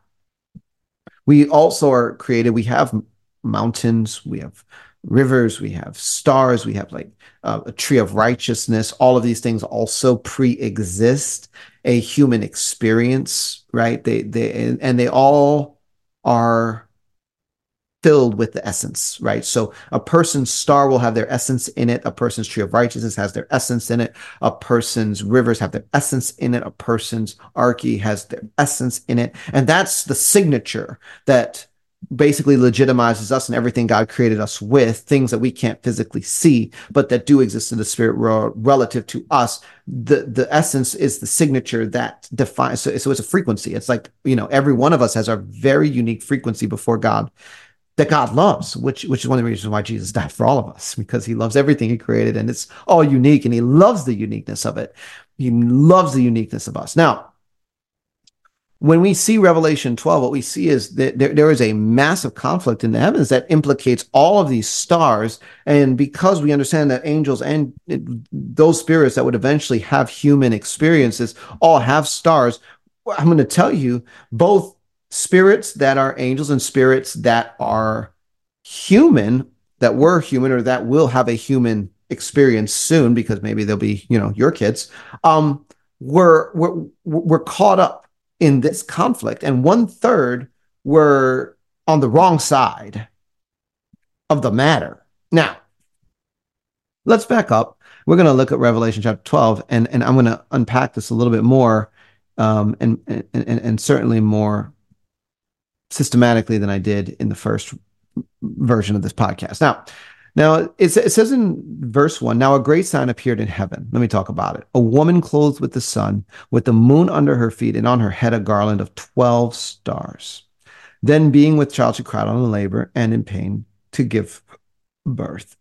we also are created, we have mountains, we have rivers, we have stars, we have like uh, a tree of righteousness. All of these things also pre-exist a human experience, right? They they and they all are filled with the essence, right? So a person's star will have their essence in it. A person's tree of righteousness has their essence in it. A person's rivers have their essence in it. A person's arche has their essence in it. And that's the signature that basically legitimizes us and everything God created us with, things that we can't physically see, but that do exist in the spirit world relative to us. The the essence is the signature that defines, so, so it's a frequency. It's like, you know, every one of us has our very unique frequency before God that God loves, which which is one of the reasons why Jesus died for all of us, because he loves everything he created and it's all unique and he loves the uniqueness of it. He loves the uniqueness of us. Now, when we see Revelation twelve, what we see is that there, there is a massive conflict in the heavens that implicates all of these stars. And because we understand that angels and those spirits that would eventually have human experiences all have stars, I'm going to tell you, both spirits that are angels and spirits that are human, that were human or that will have a human experience soon, because maybe they'll be, you know, your kids, um, were, were, were caught up in this conflict. And one third were on the wrong side of the matter. Now, let's back up. We're going to look at Revelation chapter twelve, and, and I'm going to unpack this a little bit more, um, and, and, and, and certainly more systematically than I did in the first version of this podcast. Now, now it says in verse one, now a great sign appeared in heaven. Let me talk about it. A woman clothed with the sun, with the moon under her feet, and on her head a garland of twelve stars. Then being with child, she cried on in labor and in pain to give birth.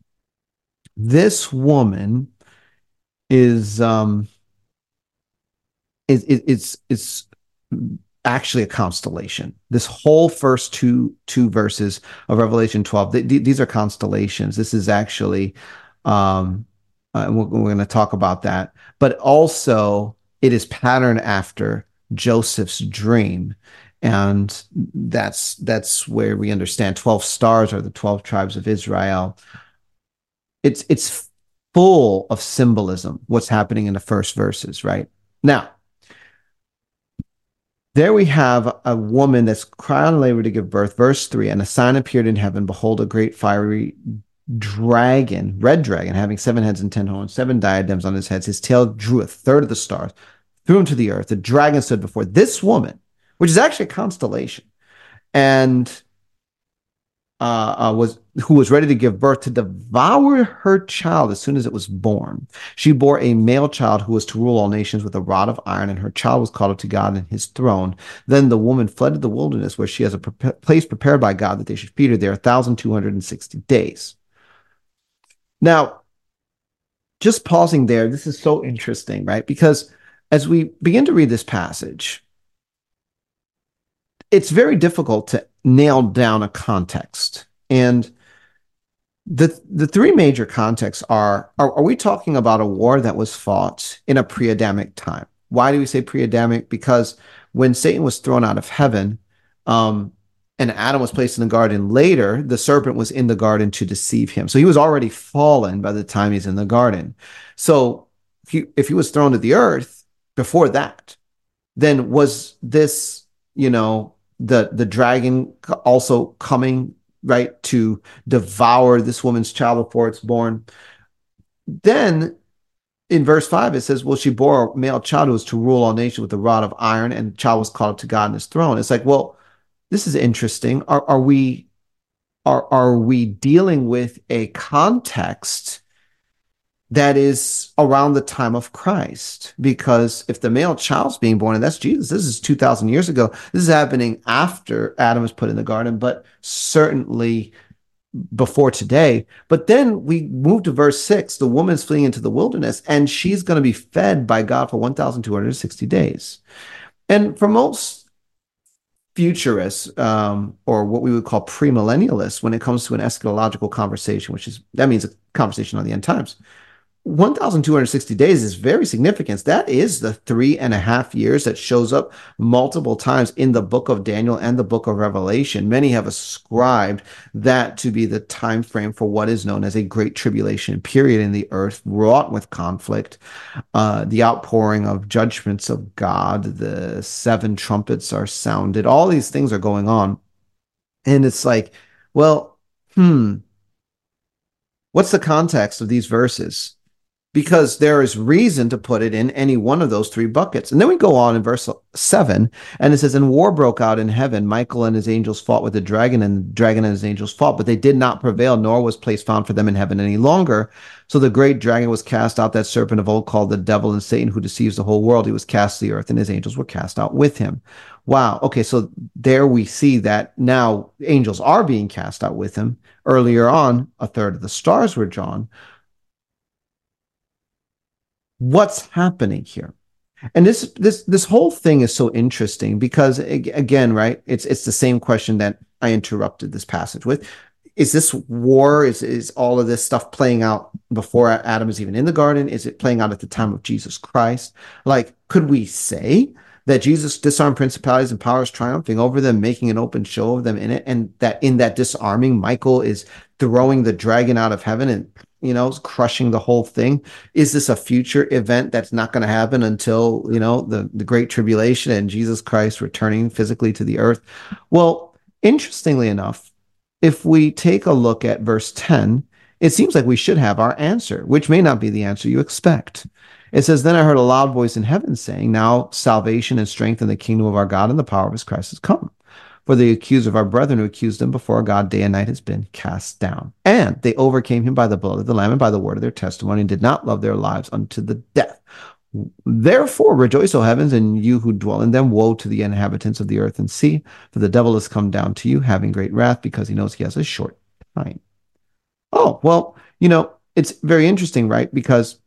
This woman is um is is is, is actually a constellation. This whole first two two verses of Revelation twelve, th- th- these are constellations. This is actually, um, uh, we're, we're going to talk about that. But also, it is patterned after Joseph's dream, and that's that's where we understand twelve stars are the twelve tribes of Israel. It's it's full of symbolism. What's happening in the first verses, right? Now, there we have a woman that's crying in labor to give birth. Verse three, and a sign appeared in heaven. Behold, a great fiery dragon, red dragon, having seven heads and ten horns, seven diadems on his heads. His tail drew a third of the stars, threw him to the earth. The dragon stood before this woman, which is actually a constellation, and uh, uh, was who was ready to give birth, to devour her child as soon as it was born. She bore a male child who was to rule all nations with a rod of iron, and her child was called up to God and his throne. Then the woman fled to the wilderness, where she has a pre- place prepared by God that they should feed her there one thousand two hundred sixty days. Now, just pausing there, this is so interesting, right? Because as we begin to read this passage, it's very difficult to nail down a context. And the the three major contexts are, are, are we talking about a war that was fought in a pre-Adamic time? Why do we say pre-Adamic? Because when Satan was thrown out of heaven, um, and Adam was placed in the garden later, the serpent was in the garden to deceive him. So he was already fallen by the time he's in the garden. So if he, if he was thrown to the earth before that, then was this, you know, the the dragon also coming, right, to devour this woman's child before it's born? Then in verse five, it says, well, she bore a male child who was to rule all nations with a rod of iron, and the child was called up to God and his throne. It's like, well, this is interesting. Are, are we are, are we dealing with a context that is around the time of Christ. Because if the male child's being born, and that's Jesus, this is two thousand years ago. This is happening after Adam was put in the garden, but certainly before today. But then we move to verse six. The woman's fleeing into the wilderness, and she's going to be fed by God for one thousand two hundred sixty days. And for most futurists, um, or what we would call premillennialists, when it comes to an eschatological conversation, which is, that means a conversation on the end times, one thousand two hundred sixty days is very significant. That is the three and a half years that shows up multiple times in the book of Daniel and the book of Revelation. Many have ascribed that to be the time frame for what is known as a great tribulation period in the earth, wrought with conflict, uh, the outpouring of judgments of God, the seven trumpets are sounded. All these things are going on. And it's like, well, hmm, what's the context of these verses? Because there is reason to put it in any one of those three buckets. And then we go on in verse seven, and it says, and war broke out in heaven. Michael and his angels fought with the dragon, and the dragon and his angels fought, but they did not prevail, nor was place found for them in heaven any longer. So the great dragon was cast out, that serpent of old called the devil and Satan, who deceives the whole world. He was cast to the earth, and his angels were cast out with him. Wow. Okay, so there we see that now angels are being cast out with him. Earlier on, a third of the stars were drawn. What's happening here? And this this this whole thing is so interesting because, again, right, it's it's the same question that I interrupted this passage with. Is this war, is is all of this stuff playing out before Adam is even in the garden? Is it playing out at the time of Jesus Christ? Like, could we say that Jesus disarmed principalities and powers, triumphing over them, making an open show of them in it, and that in that disarming, Michael is throwing the dragon out of heaven and, you know, crushing the whole thing? Is this a future event that's not going to happen until, you know, the, the Great Tribulation and Jesus Christ returning physically to the earth? Well, interestingly enough, if we take a look at verse ten, it seems like we should have our answer, which may not be the answer you expect. It says, then I heard a loud voice in heaven saying, now salvation and strength in the kingdom of our God and the power of his Christ has come. For the accuser of our brethren who accused them before God day and night has been cast down. And they overcame him by the blood of the Lamb and by the word of their testimony, and did not love their lives unto the death. Therefore rejoice, O heavens, and you who dwell in them. Woe to the inhabitants of the earth and sea, for the devil has come down to you, having great wrath, because he knows he has a short time. Oh, well, you know, it's very interesting, right? Because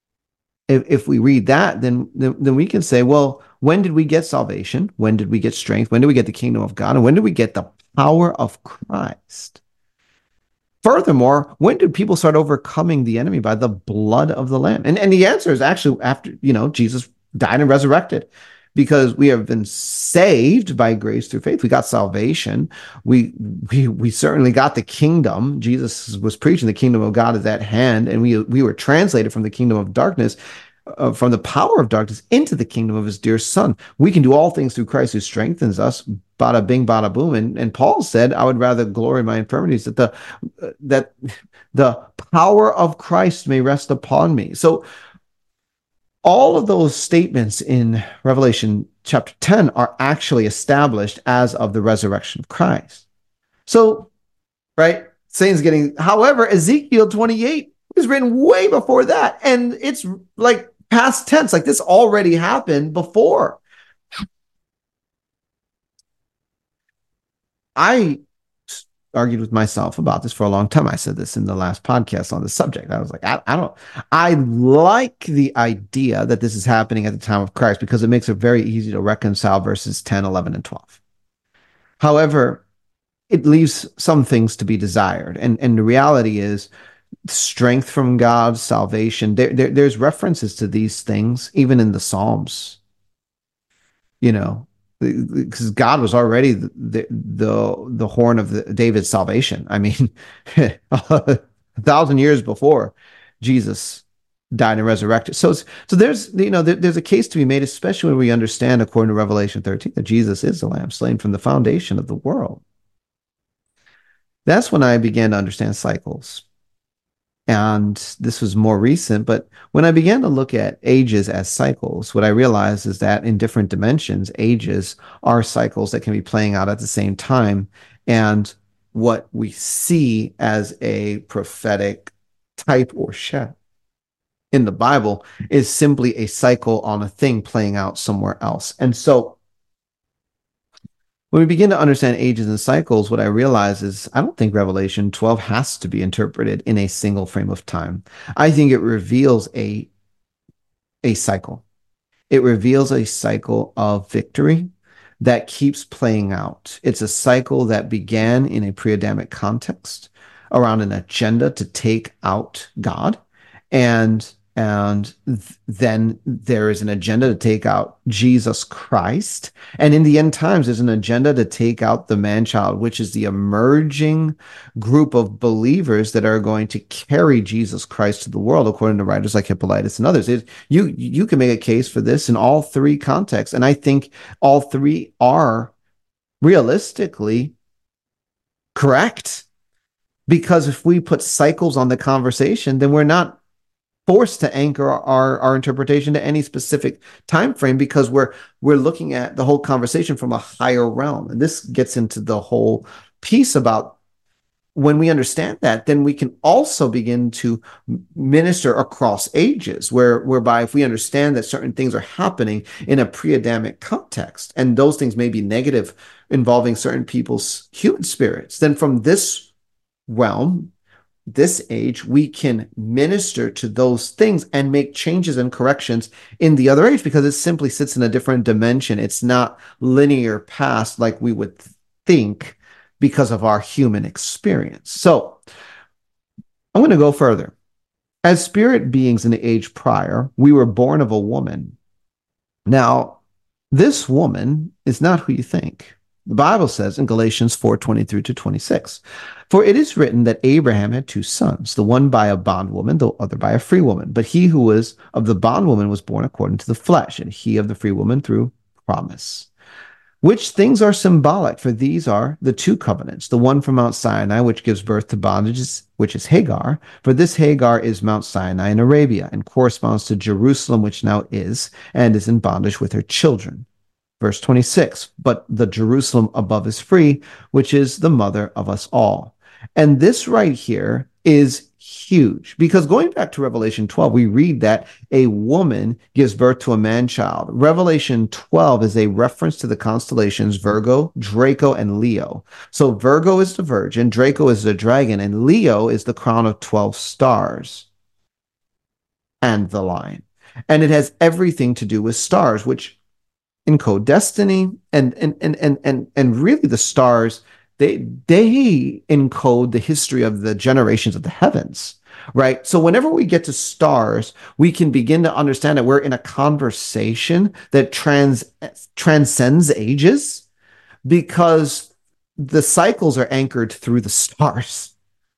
if, if we read that, then, then then we can say, well, when did we get salvation? When did we get strength? When did we get the kingdom of God? And when did we get the power of Christ? Furthermore, when did people start overcoming the enemy? By the blood of the Lamb. And, and the answer is actually after, you know, Jesus died and resurrected, because we have been saved by grace through faith. We got salvation. We, we, we certainly got the kingdom. Jesus was preaching the kingdom of God is at hand, and we, we were translated from the kingdom of darkness, uh, from the power of darkness into the kingdom of his dear son. We can do all things through Christ who strengthens us. Bada bing, bada boom. And, and Paul said, I would rather glory in my infirmities, that the, uh, that the power of Christ may rest upon me. So all of those statements in Revelation chapter ten are actually established as of the resurrection of Christ. So, right, Satan's getting, however, Ezekiel twenty-eight was written way before that. And it's like past tense, like this already happened before. I argued with myself about this for a long time. I said this in the last podcast on the subject. I was like, I, I don't, I like the idea that this is happening at the time of Christ, because it makes it very easy to reconcile verses ten, eleven, and twelve. However, it leaves some things to be desired. And, and the reality is strength from God, salvation. There, there, there's references to these things, even in the Psalms, you know, because God was already the, the the the horn of the, David's salvation. I mean, a thousand years before Jesus died and resurrected. So, so there's you know there, there's a case to be made, especially when we understand, according to Revelation thirteen, that Jesus is the Lamb slain from the foundation of the world. That's when I began to understand cycles. And this was more recent, but when I began to look at ages as cycles, what I realized is that in different dimensions, ages are cycles that can be playing out at the same time. And what we see as a prophetic type or shadow in the Bible is simply a cycle on a thing playing out somewhere else. And so when we begin to understand ages and cycles, what I realize is I don't think Revelation twelve has to be interpreted in a single frame of time. I think it reveals a, a cycle. It reveals a cycle of victory that keeps playing out. It's a cycle that began in a pre-Adamic context around an agenda to take out God, and and th- then there is an agenda to take out Jesus Christ. And in the end times, there's an agenda to take out the man-child, which is the emerging group of believers that are going to carry Jesus Christ to the world, according to writers like Hippolytus and others. It, you, you can make a case for this in all three contexts. And I think all three are realistically correct. Because if we put cycles on the conversation, then we're not forced to anchor our, our interpretation to any specific time frame, because we're we're looking at the whole conversation from a higher realm. And this gets into the whole piece about when we understand that, then we can also begin to minister across ages, where whereby if we understand that certain things are happening in a pre-Adamic context, and those things may be negative, involving certain people's human spirits, then from this realm, this age, we can minister to those things and make changes and corrections in the other age, because it simply sits in a different dimension. It's not linear past like we would think because of our human experience. So I'm going to go further. As spirit beings in the age prior, we were born of a woman. Now, this woman is not who you think. The Bible says in Galatians four twenty-three to twenty-six, for it is written that Abraham had two sons, the one by a bondwoman, the other by a free woman. But he who was of the bondwoman was born according to the flesh, and he of the free woman through promise. Which things are symbolic? For these are the two covenants, the one from Mount Sinai, which gives birth to bondages, which is Hagar. For this Hagar is Mount Sinai in Arabia, and corresponds to Jerusalem, which now is, and is in bondage with her children. Verse twenty-six, but the Jerusalem above is free, which is the mother of us all. And this right here is huge, because going back to Revelation twelve, we read that a woman gives birth to a man-child. Revelation twelve is a reference to the constellations Virgo, Draco, and Leo. So Virgo is the virgin, Draco is the dragon, and Leo is the crown of twelve stars and the lion. And it has everything to do with stars, which encode destiny, and and and and and and really the stars, they they encode the history of the generations of the heavens, right? So whenever we get to stars, we can begin to understand that we're in a conversation that trans transcends ages, because the cycles are anchored through the stars.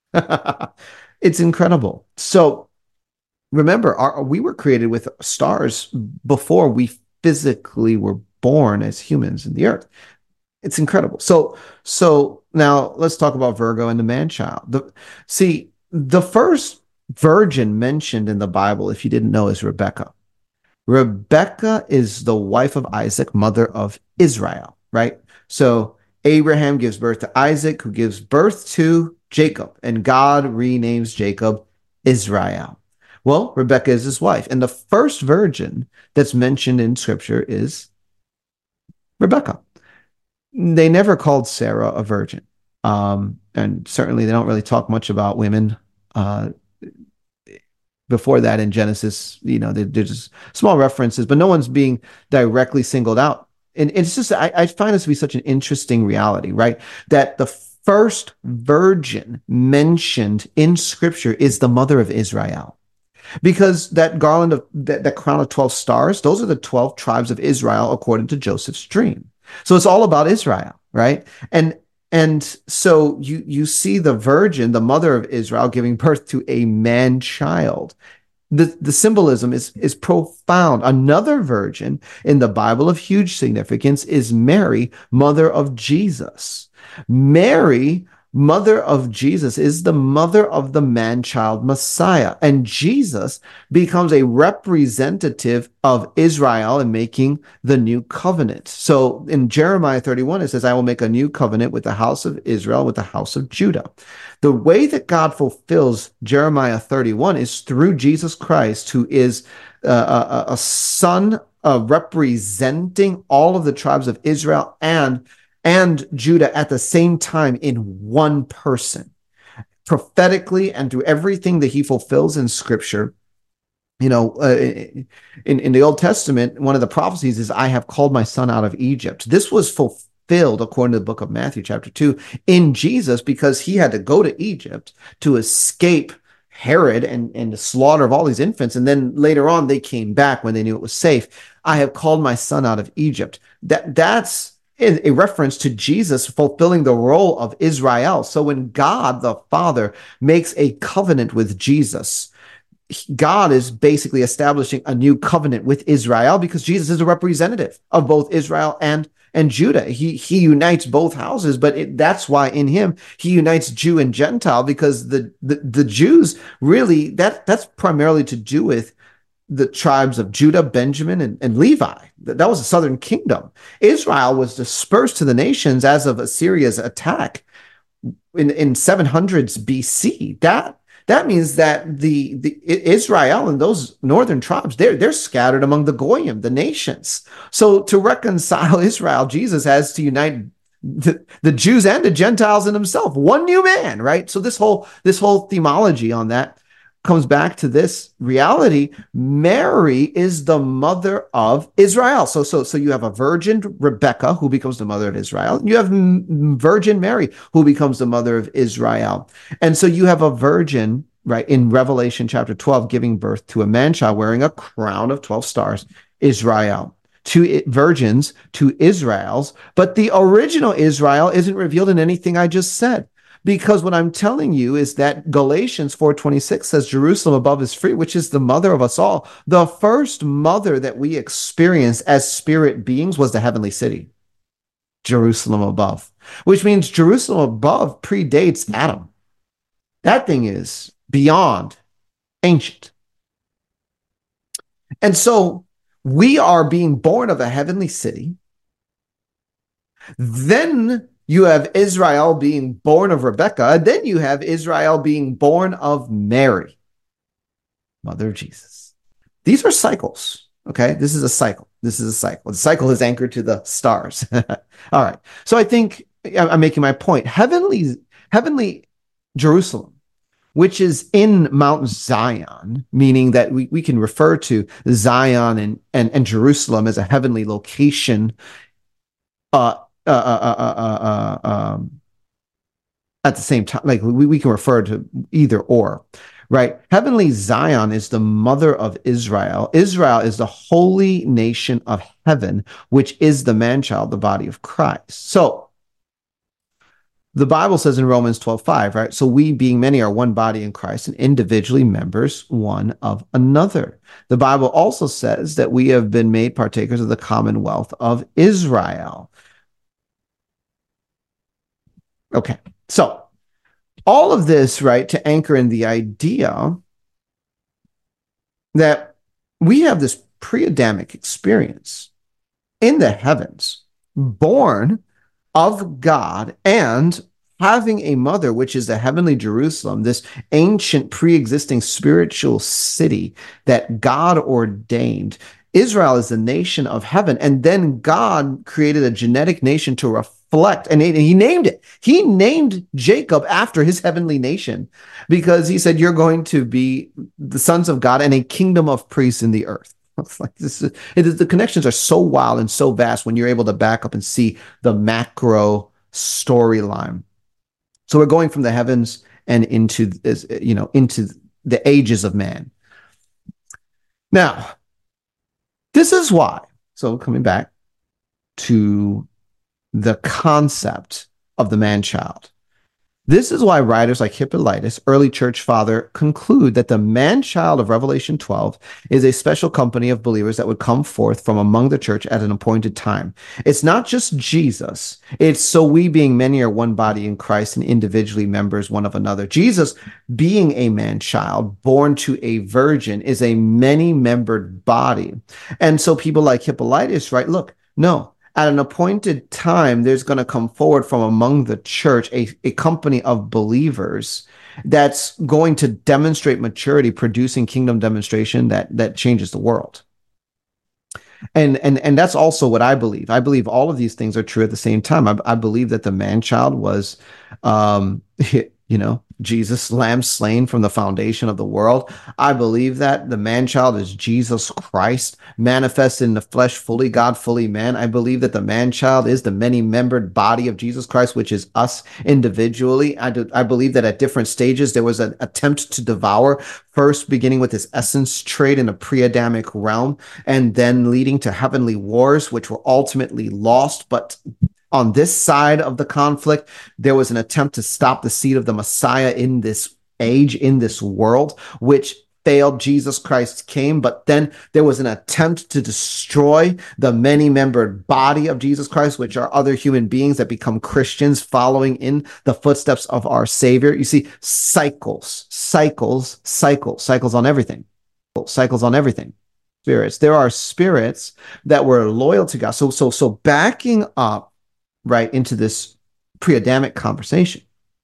It's incredible. So remember, our, we were created with stars before we physically were born as humans in the earth. It's incredible. So, so now let's talk about Virgo and the man-child. The, see, the first virgin mentioned in the Bible, if you didn't know, is Rebecca. Rebecca is the wife of Isaac, mother of Israel, right? So Abraham gives birth to Isaac, who gives birth to Jacob, and God renames Jacob Israel. Well, Rebecca is his wife. And the first virgin that's mentioned in scripture is Rebecca. They never called Sarah a virgin. Um, and certainly they don't really talk much about women. Uh, before that in Genesis, you know, they, they're just small references, but no one's being directly singled out. And it's just, I, I find this to be such an interesting reality, right? That the first virgin mentioned in scripture is the mother of Israel. Because that garland of that, that crown of twelve stars, those are the twelve tribes of Israel according to Joseph's dream. So it's all about Israel, right? And and so you you see the virgin, the mother of Israel, giving birth to a man-child. The, the symbolism is, is profound. Another virgin in the Bible of huge significance is Mary, mother of Jesus. Mary mother of Jesus, is the mother of the man-child Messiah. And Jesus becomes a representative of Israel in making the new covenant. So in Jeremiah thirty-one, it says, I will make a new covenant with the house of Israel, with the house of Judah. The way that God fulfills Jeremiah thirty-one is through Jesus Christ, who is uh, a, a son uh, representing all of the tribes of Israel and and Judah at the same time in one person, prophetically and through everything that he fulfills in Scripture. You know, uh, in, in the Old Testament, one of the prophecies is, I have called my son out of Egypt. This was fulfilled, according to the book of Matthew, chapter two, in Jesus, because he had to go to Egypt to escape Herod and, and the slaughter of all these infants. And then later on, they came back when they knew it was safe. I have called my son out of Egypt. That That's a reference to Jesus fulfilling the role of Israel. So when God the Father makes a covenant with Jesus, God is basically establishing a new covenant with Israel, because Jesus is a representative of both Israel and, and Judah. He, he unites both houses, but it, that's why in him, he unites Jew and Gentile, because the, the, the Jews really, that, that's primarily to do with the tribes of Judah, Benjamin, and, and Levi. That was the southern kingdom. Israel was dispersed to the nations as of Assyria's attack in, in seven hundreds B C. That that means that the, the Israel and those northern tribes, they're, they're scattered among the Goyim, the nations. So to reconcile Israel, Jesus has to unite the, the Jews and the Gentiles in himself, one new man, right? So this whole this whole themology on that comes back to this reality. Mary is the mother of Israel. So, so, so you have a virgin Rebecca, who becomes the mother of Israel. You have Virgin Mary, who becomes the mother of Israel. And so you have a virgin, right, in Revelation chapter twelve, giving birth to a man-child wearing a crown of twelve stars, Israel. Two virgins, two Israels, but the original Israel isn't revealed in anything I just said. Because what I'm telling you is that Galatians four twenty-six says Jerusalem above is free, which is the mother of us all. The first mother that we experienced as spirit beings was the heavenly city, Jerusalem above, which means Jerusalem above predates Adam. That thing is beyond ancient. And so we are being born of a heavenly city. Then you have Israel being born of Rebecca, and then you have Israel being born of Mary, mother of Jesus. These are cycles, okay? This is a cycle. This is a cycle. The cycle is anchored to the stars. All right. So I think I'm making my point. Heavenly, heavenly Jerusalem, which is in Mount Zion, meaning that we, we can refer to Zion and, and, and Jerusalem as a heavenly location, uh, Uh, uh, uh, uh, uh, um, at the same time, like we, we can refer to either or, right? Heavenly Zion is the mother of Israel. Israel is the holy nation of heaven, which is the man-child, the body of Christ. So the Bible says in Romans twelve five, right? So we, being many, are one body in Christ and individually members one of another. The Bible also says that we have been made partakers of the commonwealth of Israel. Okay, so all of this, right, to anchor in the idea that we have this pre-Adamic experience in the heavens, born of God and having a mother, which is the heavenly Jerusalem, this ancient pre-existing spiritual city that God ordained. Israel is the nation of heaven, and then God created a genetic nation to reflect. And he named it. He named Jacob after his heavenly nation, because he said, you're going to be the sons of God and a kingdom of priests in the earth. It's like this is, it is, the connections are so wild and so vast when you're able to back up and see the macro storyline. So we're going from the heavens and into this, you know, into the ages of man. Now, this is why. So coming back to the concept of the man-child. This is why writers like Hippolytus, early church father, conclude that the man-child of Revelation twelve is a special company of believers that would come forth from among the church at an appointed time. It's not just Jesus. It's so we, being many, are one body in Christ and individually members one of another. Jesus, being a man-child born to a virgin, is a many-membered body. And so people like Hippolytus write, look, no, at an appointed time, there's going to come forward from among the church a, a company of believers that's going to demonstrate maturity, producing kingdom demonstration that that changes the world. And and and that's also what I believe. I believe all of these things are true at the same time. I, I believe that the man-child was, um, you know, Jesus, lamb slain from the foundation of the world. I believe that the man-child is Jesus Christ, manifested in the flesh, fully God, fully man. I believe that the man-child is the many-membered body of Jesus Christ, which is us individually. I, do, I believe that at different stages, there was an attempt to devour, first beginning with this essence trade in a pre-Adamic realm, and then leading to heavenly wars, which were ultimately lost, but on this side of the conflict, there was an attempt to stop the seed of the Messiah in this age, in this world, which failed. Jesus Christ came, but then there was an attempt to destroy the many-membered body of Jesus Christ, which are other human beings that become Christians following in the footsteps of our Savior. You see, cycles, cycles, cycles, cycles on everything, cycles on everything. Spirits. There are spirits that were loyal to God. So, so, so backing up right into this pre-Adamic conversation,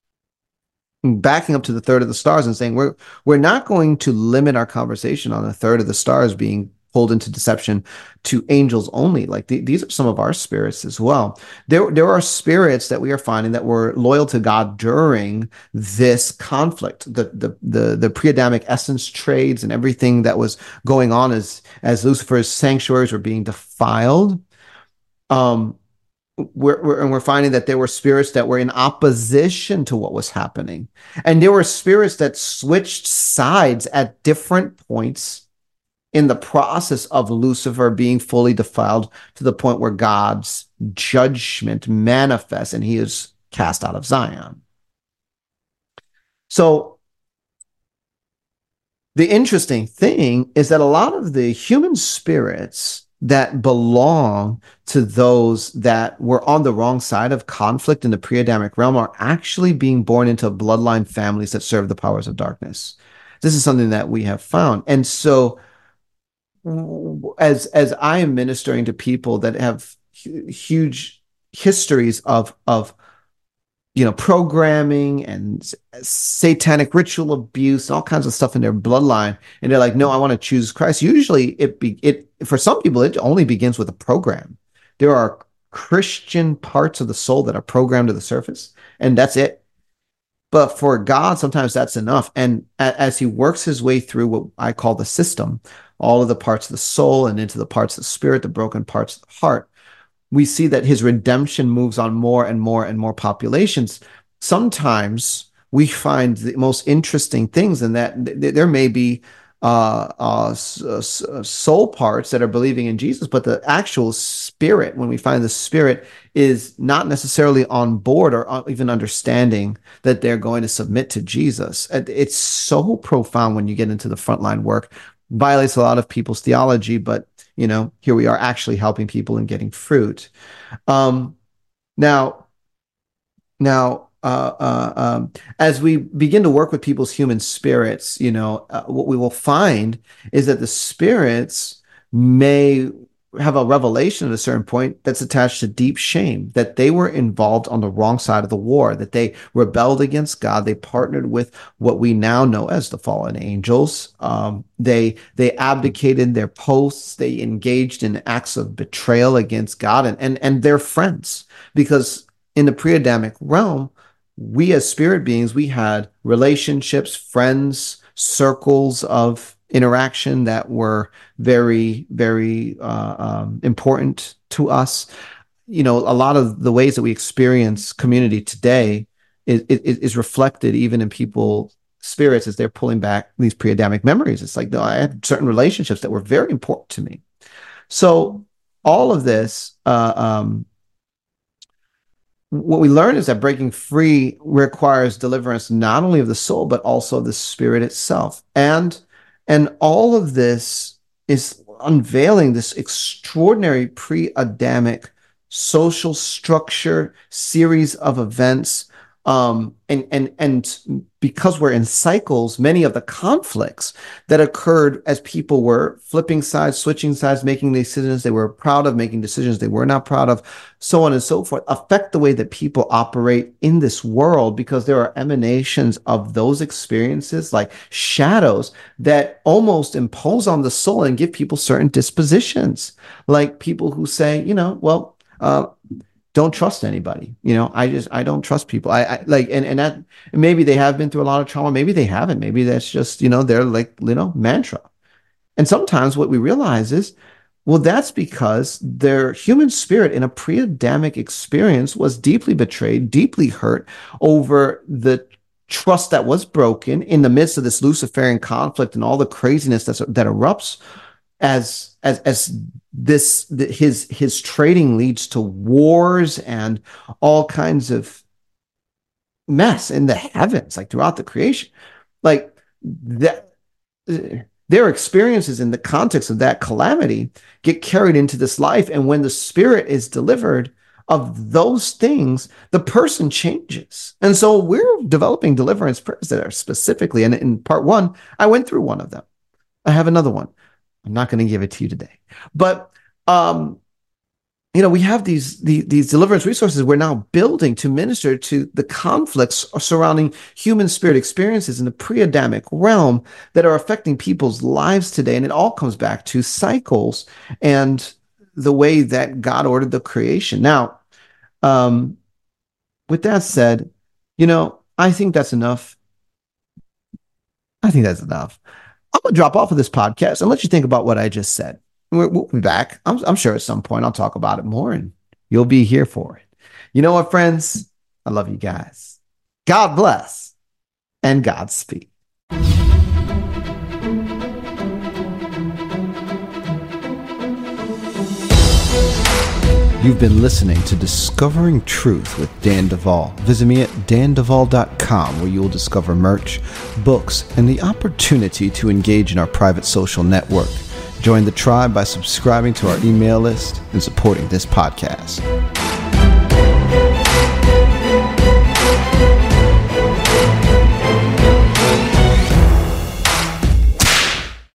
backing up to the third of the stars and saying we're we're not going to limit our conversation on a third of the stars being pulled into deception to angels only. Like the, these are some of our spirits as well. There there are spirits that we are finding that were loyal to God during this conflict, the the the, the pre-Adamic essence trades and everything that was going on as as Lucifer's sanctuaries were being defiled. Um, We're, we're, and we're finding that there were spirits that were in opposition to what was happening. And there were spirits that switched sides at different points in the process of Lucifer being fully defiled to the point where God's judgment manifests and he is cast out of Zion. So the interesting thing is that a lot of the human spirits that belong to those that were on the wrong side of conflict in the pre-Adamic realm are actually being born into bloodline families that serve the powers of darkness. This is something that we have found. And so as, as I am ministering to people that have huge histories of, of, you know, programming and satanic ritual abuse, all kinds of stuff in their bloodline. And they're like, no, I want to choose Christ. Usually it be it for some people, it only begins with a program. There are Christian parts of the soul that are programmed to the surface, and that's it. But for God, sometimes that's enough. And as he works his way through what I call the system, all of the parts of the soul and into the parts of the spirit, the broken parts of the heart, we see that his redemption moves on more and more and more populations. Sometimes we find the most interesting things in that th- there may be uh, uh, soul parts that are believing in Jesus, but the actual spirit, when we find the spirit is not necessarily on board or even understanding that they're going to submit to Jesus. It's so profound when you get into the frontline work. Violates a lot of people's theology, but you know, here we are actually helping people and getting fruit. Um, now, now, uh, uh, um, as we begin to work with people's human spirits, you know, uh, what we will find is that the spirits may have a revelation at a certain point that's attached to deep shame, that they were involved on the wrong side of the war, that they rebelled against God. They partnered with what we now know as the fallen angels. Um, they, they abdicated their posts. They engaged in acts of betrayal against God and, and, and their friends, because in the pre-Adamic realm, we as spirit beings, we had relationships, friends, circles of interaction that were very, very uh, um, important to us. You know, a lot of the ways that we experience community today is, is, is reflected even in people's spirits as they're pulling back these pre-Adamic memories. It's like, no, I had certain relationships that were very important to me. So all of this, uh, um, what we learn is that breaking free requires deliverance not only of the soul, but also of the spirit itself. And, and all of this is unveiling this extraordinary pre-Adamic social structure, series of events. Um, and, and, and because we're in cycles, many of the conflicts that occurred as people were flipping sides, switching sides, making decisions they were proud of, making decisions they were not proud of, so on and so forth, affect the way that people operate in this world, because there are emanations of those experiences, like shadows, that almost impose on the soul and give people certain dispositions. Like people who say, you know, well, uh, don't trust anybody. You know, I just, I don't trust people. I, I like, and, and that maybe they have been through a lot of trauma. Maybe they haven't. Maybe that's just, you know, they're like, you know, mantra. And sometimes what we realize is, well, that's because their human spirit in a pre-Adamic experience was deeply betrayed, deeply hurt over the trust that was broken in the midst of this Luciferian conflict and all the craziness that's, that erupts as, as, as this, the, his, his trading leads to wars and all kinds of mess in the heavens, like throughout the creation, like that. Their experiences in the context of that calamity get carried into this life. And when the spirit is delivered of those things, the person changes. And so we're developing deliverance prayers that are specifically, and in part one, I went through one of them. I have another one. I'm not going to give it to you today, but, um, you know, we have these, these, these deliverance resources we're now building to minister to the conflicts surrounding human spirit experiences in the pre-Adamic realm that are affecting people's lives today. And it all comes back to cycles and the way that God ordered the creation. Now, um, with that said, you know, I think that's enough. I think that's enough. I'm going to drop off of this podcast and let you think about what I just said. We'll be back. I'm, I'm sure at some point I'll talk about it more and you'll be here for it. You know what, friends? I love you guys. God bless and Godspeed. You've been listening to Discovering Truth with Dan Duvall. Visit me at dan duvall dot com, where you will discover merch, books, and the opportunity to engage in our private social network. Join the tribe by subscribing to our email list and supporting this podcast.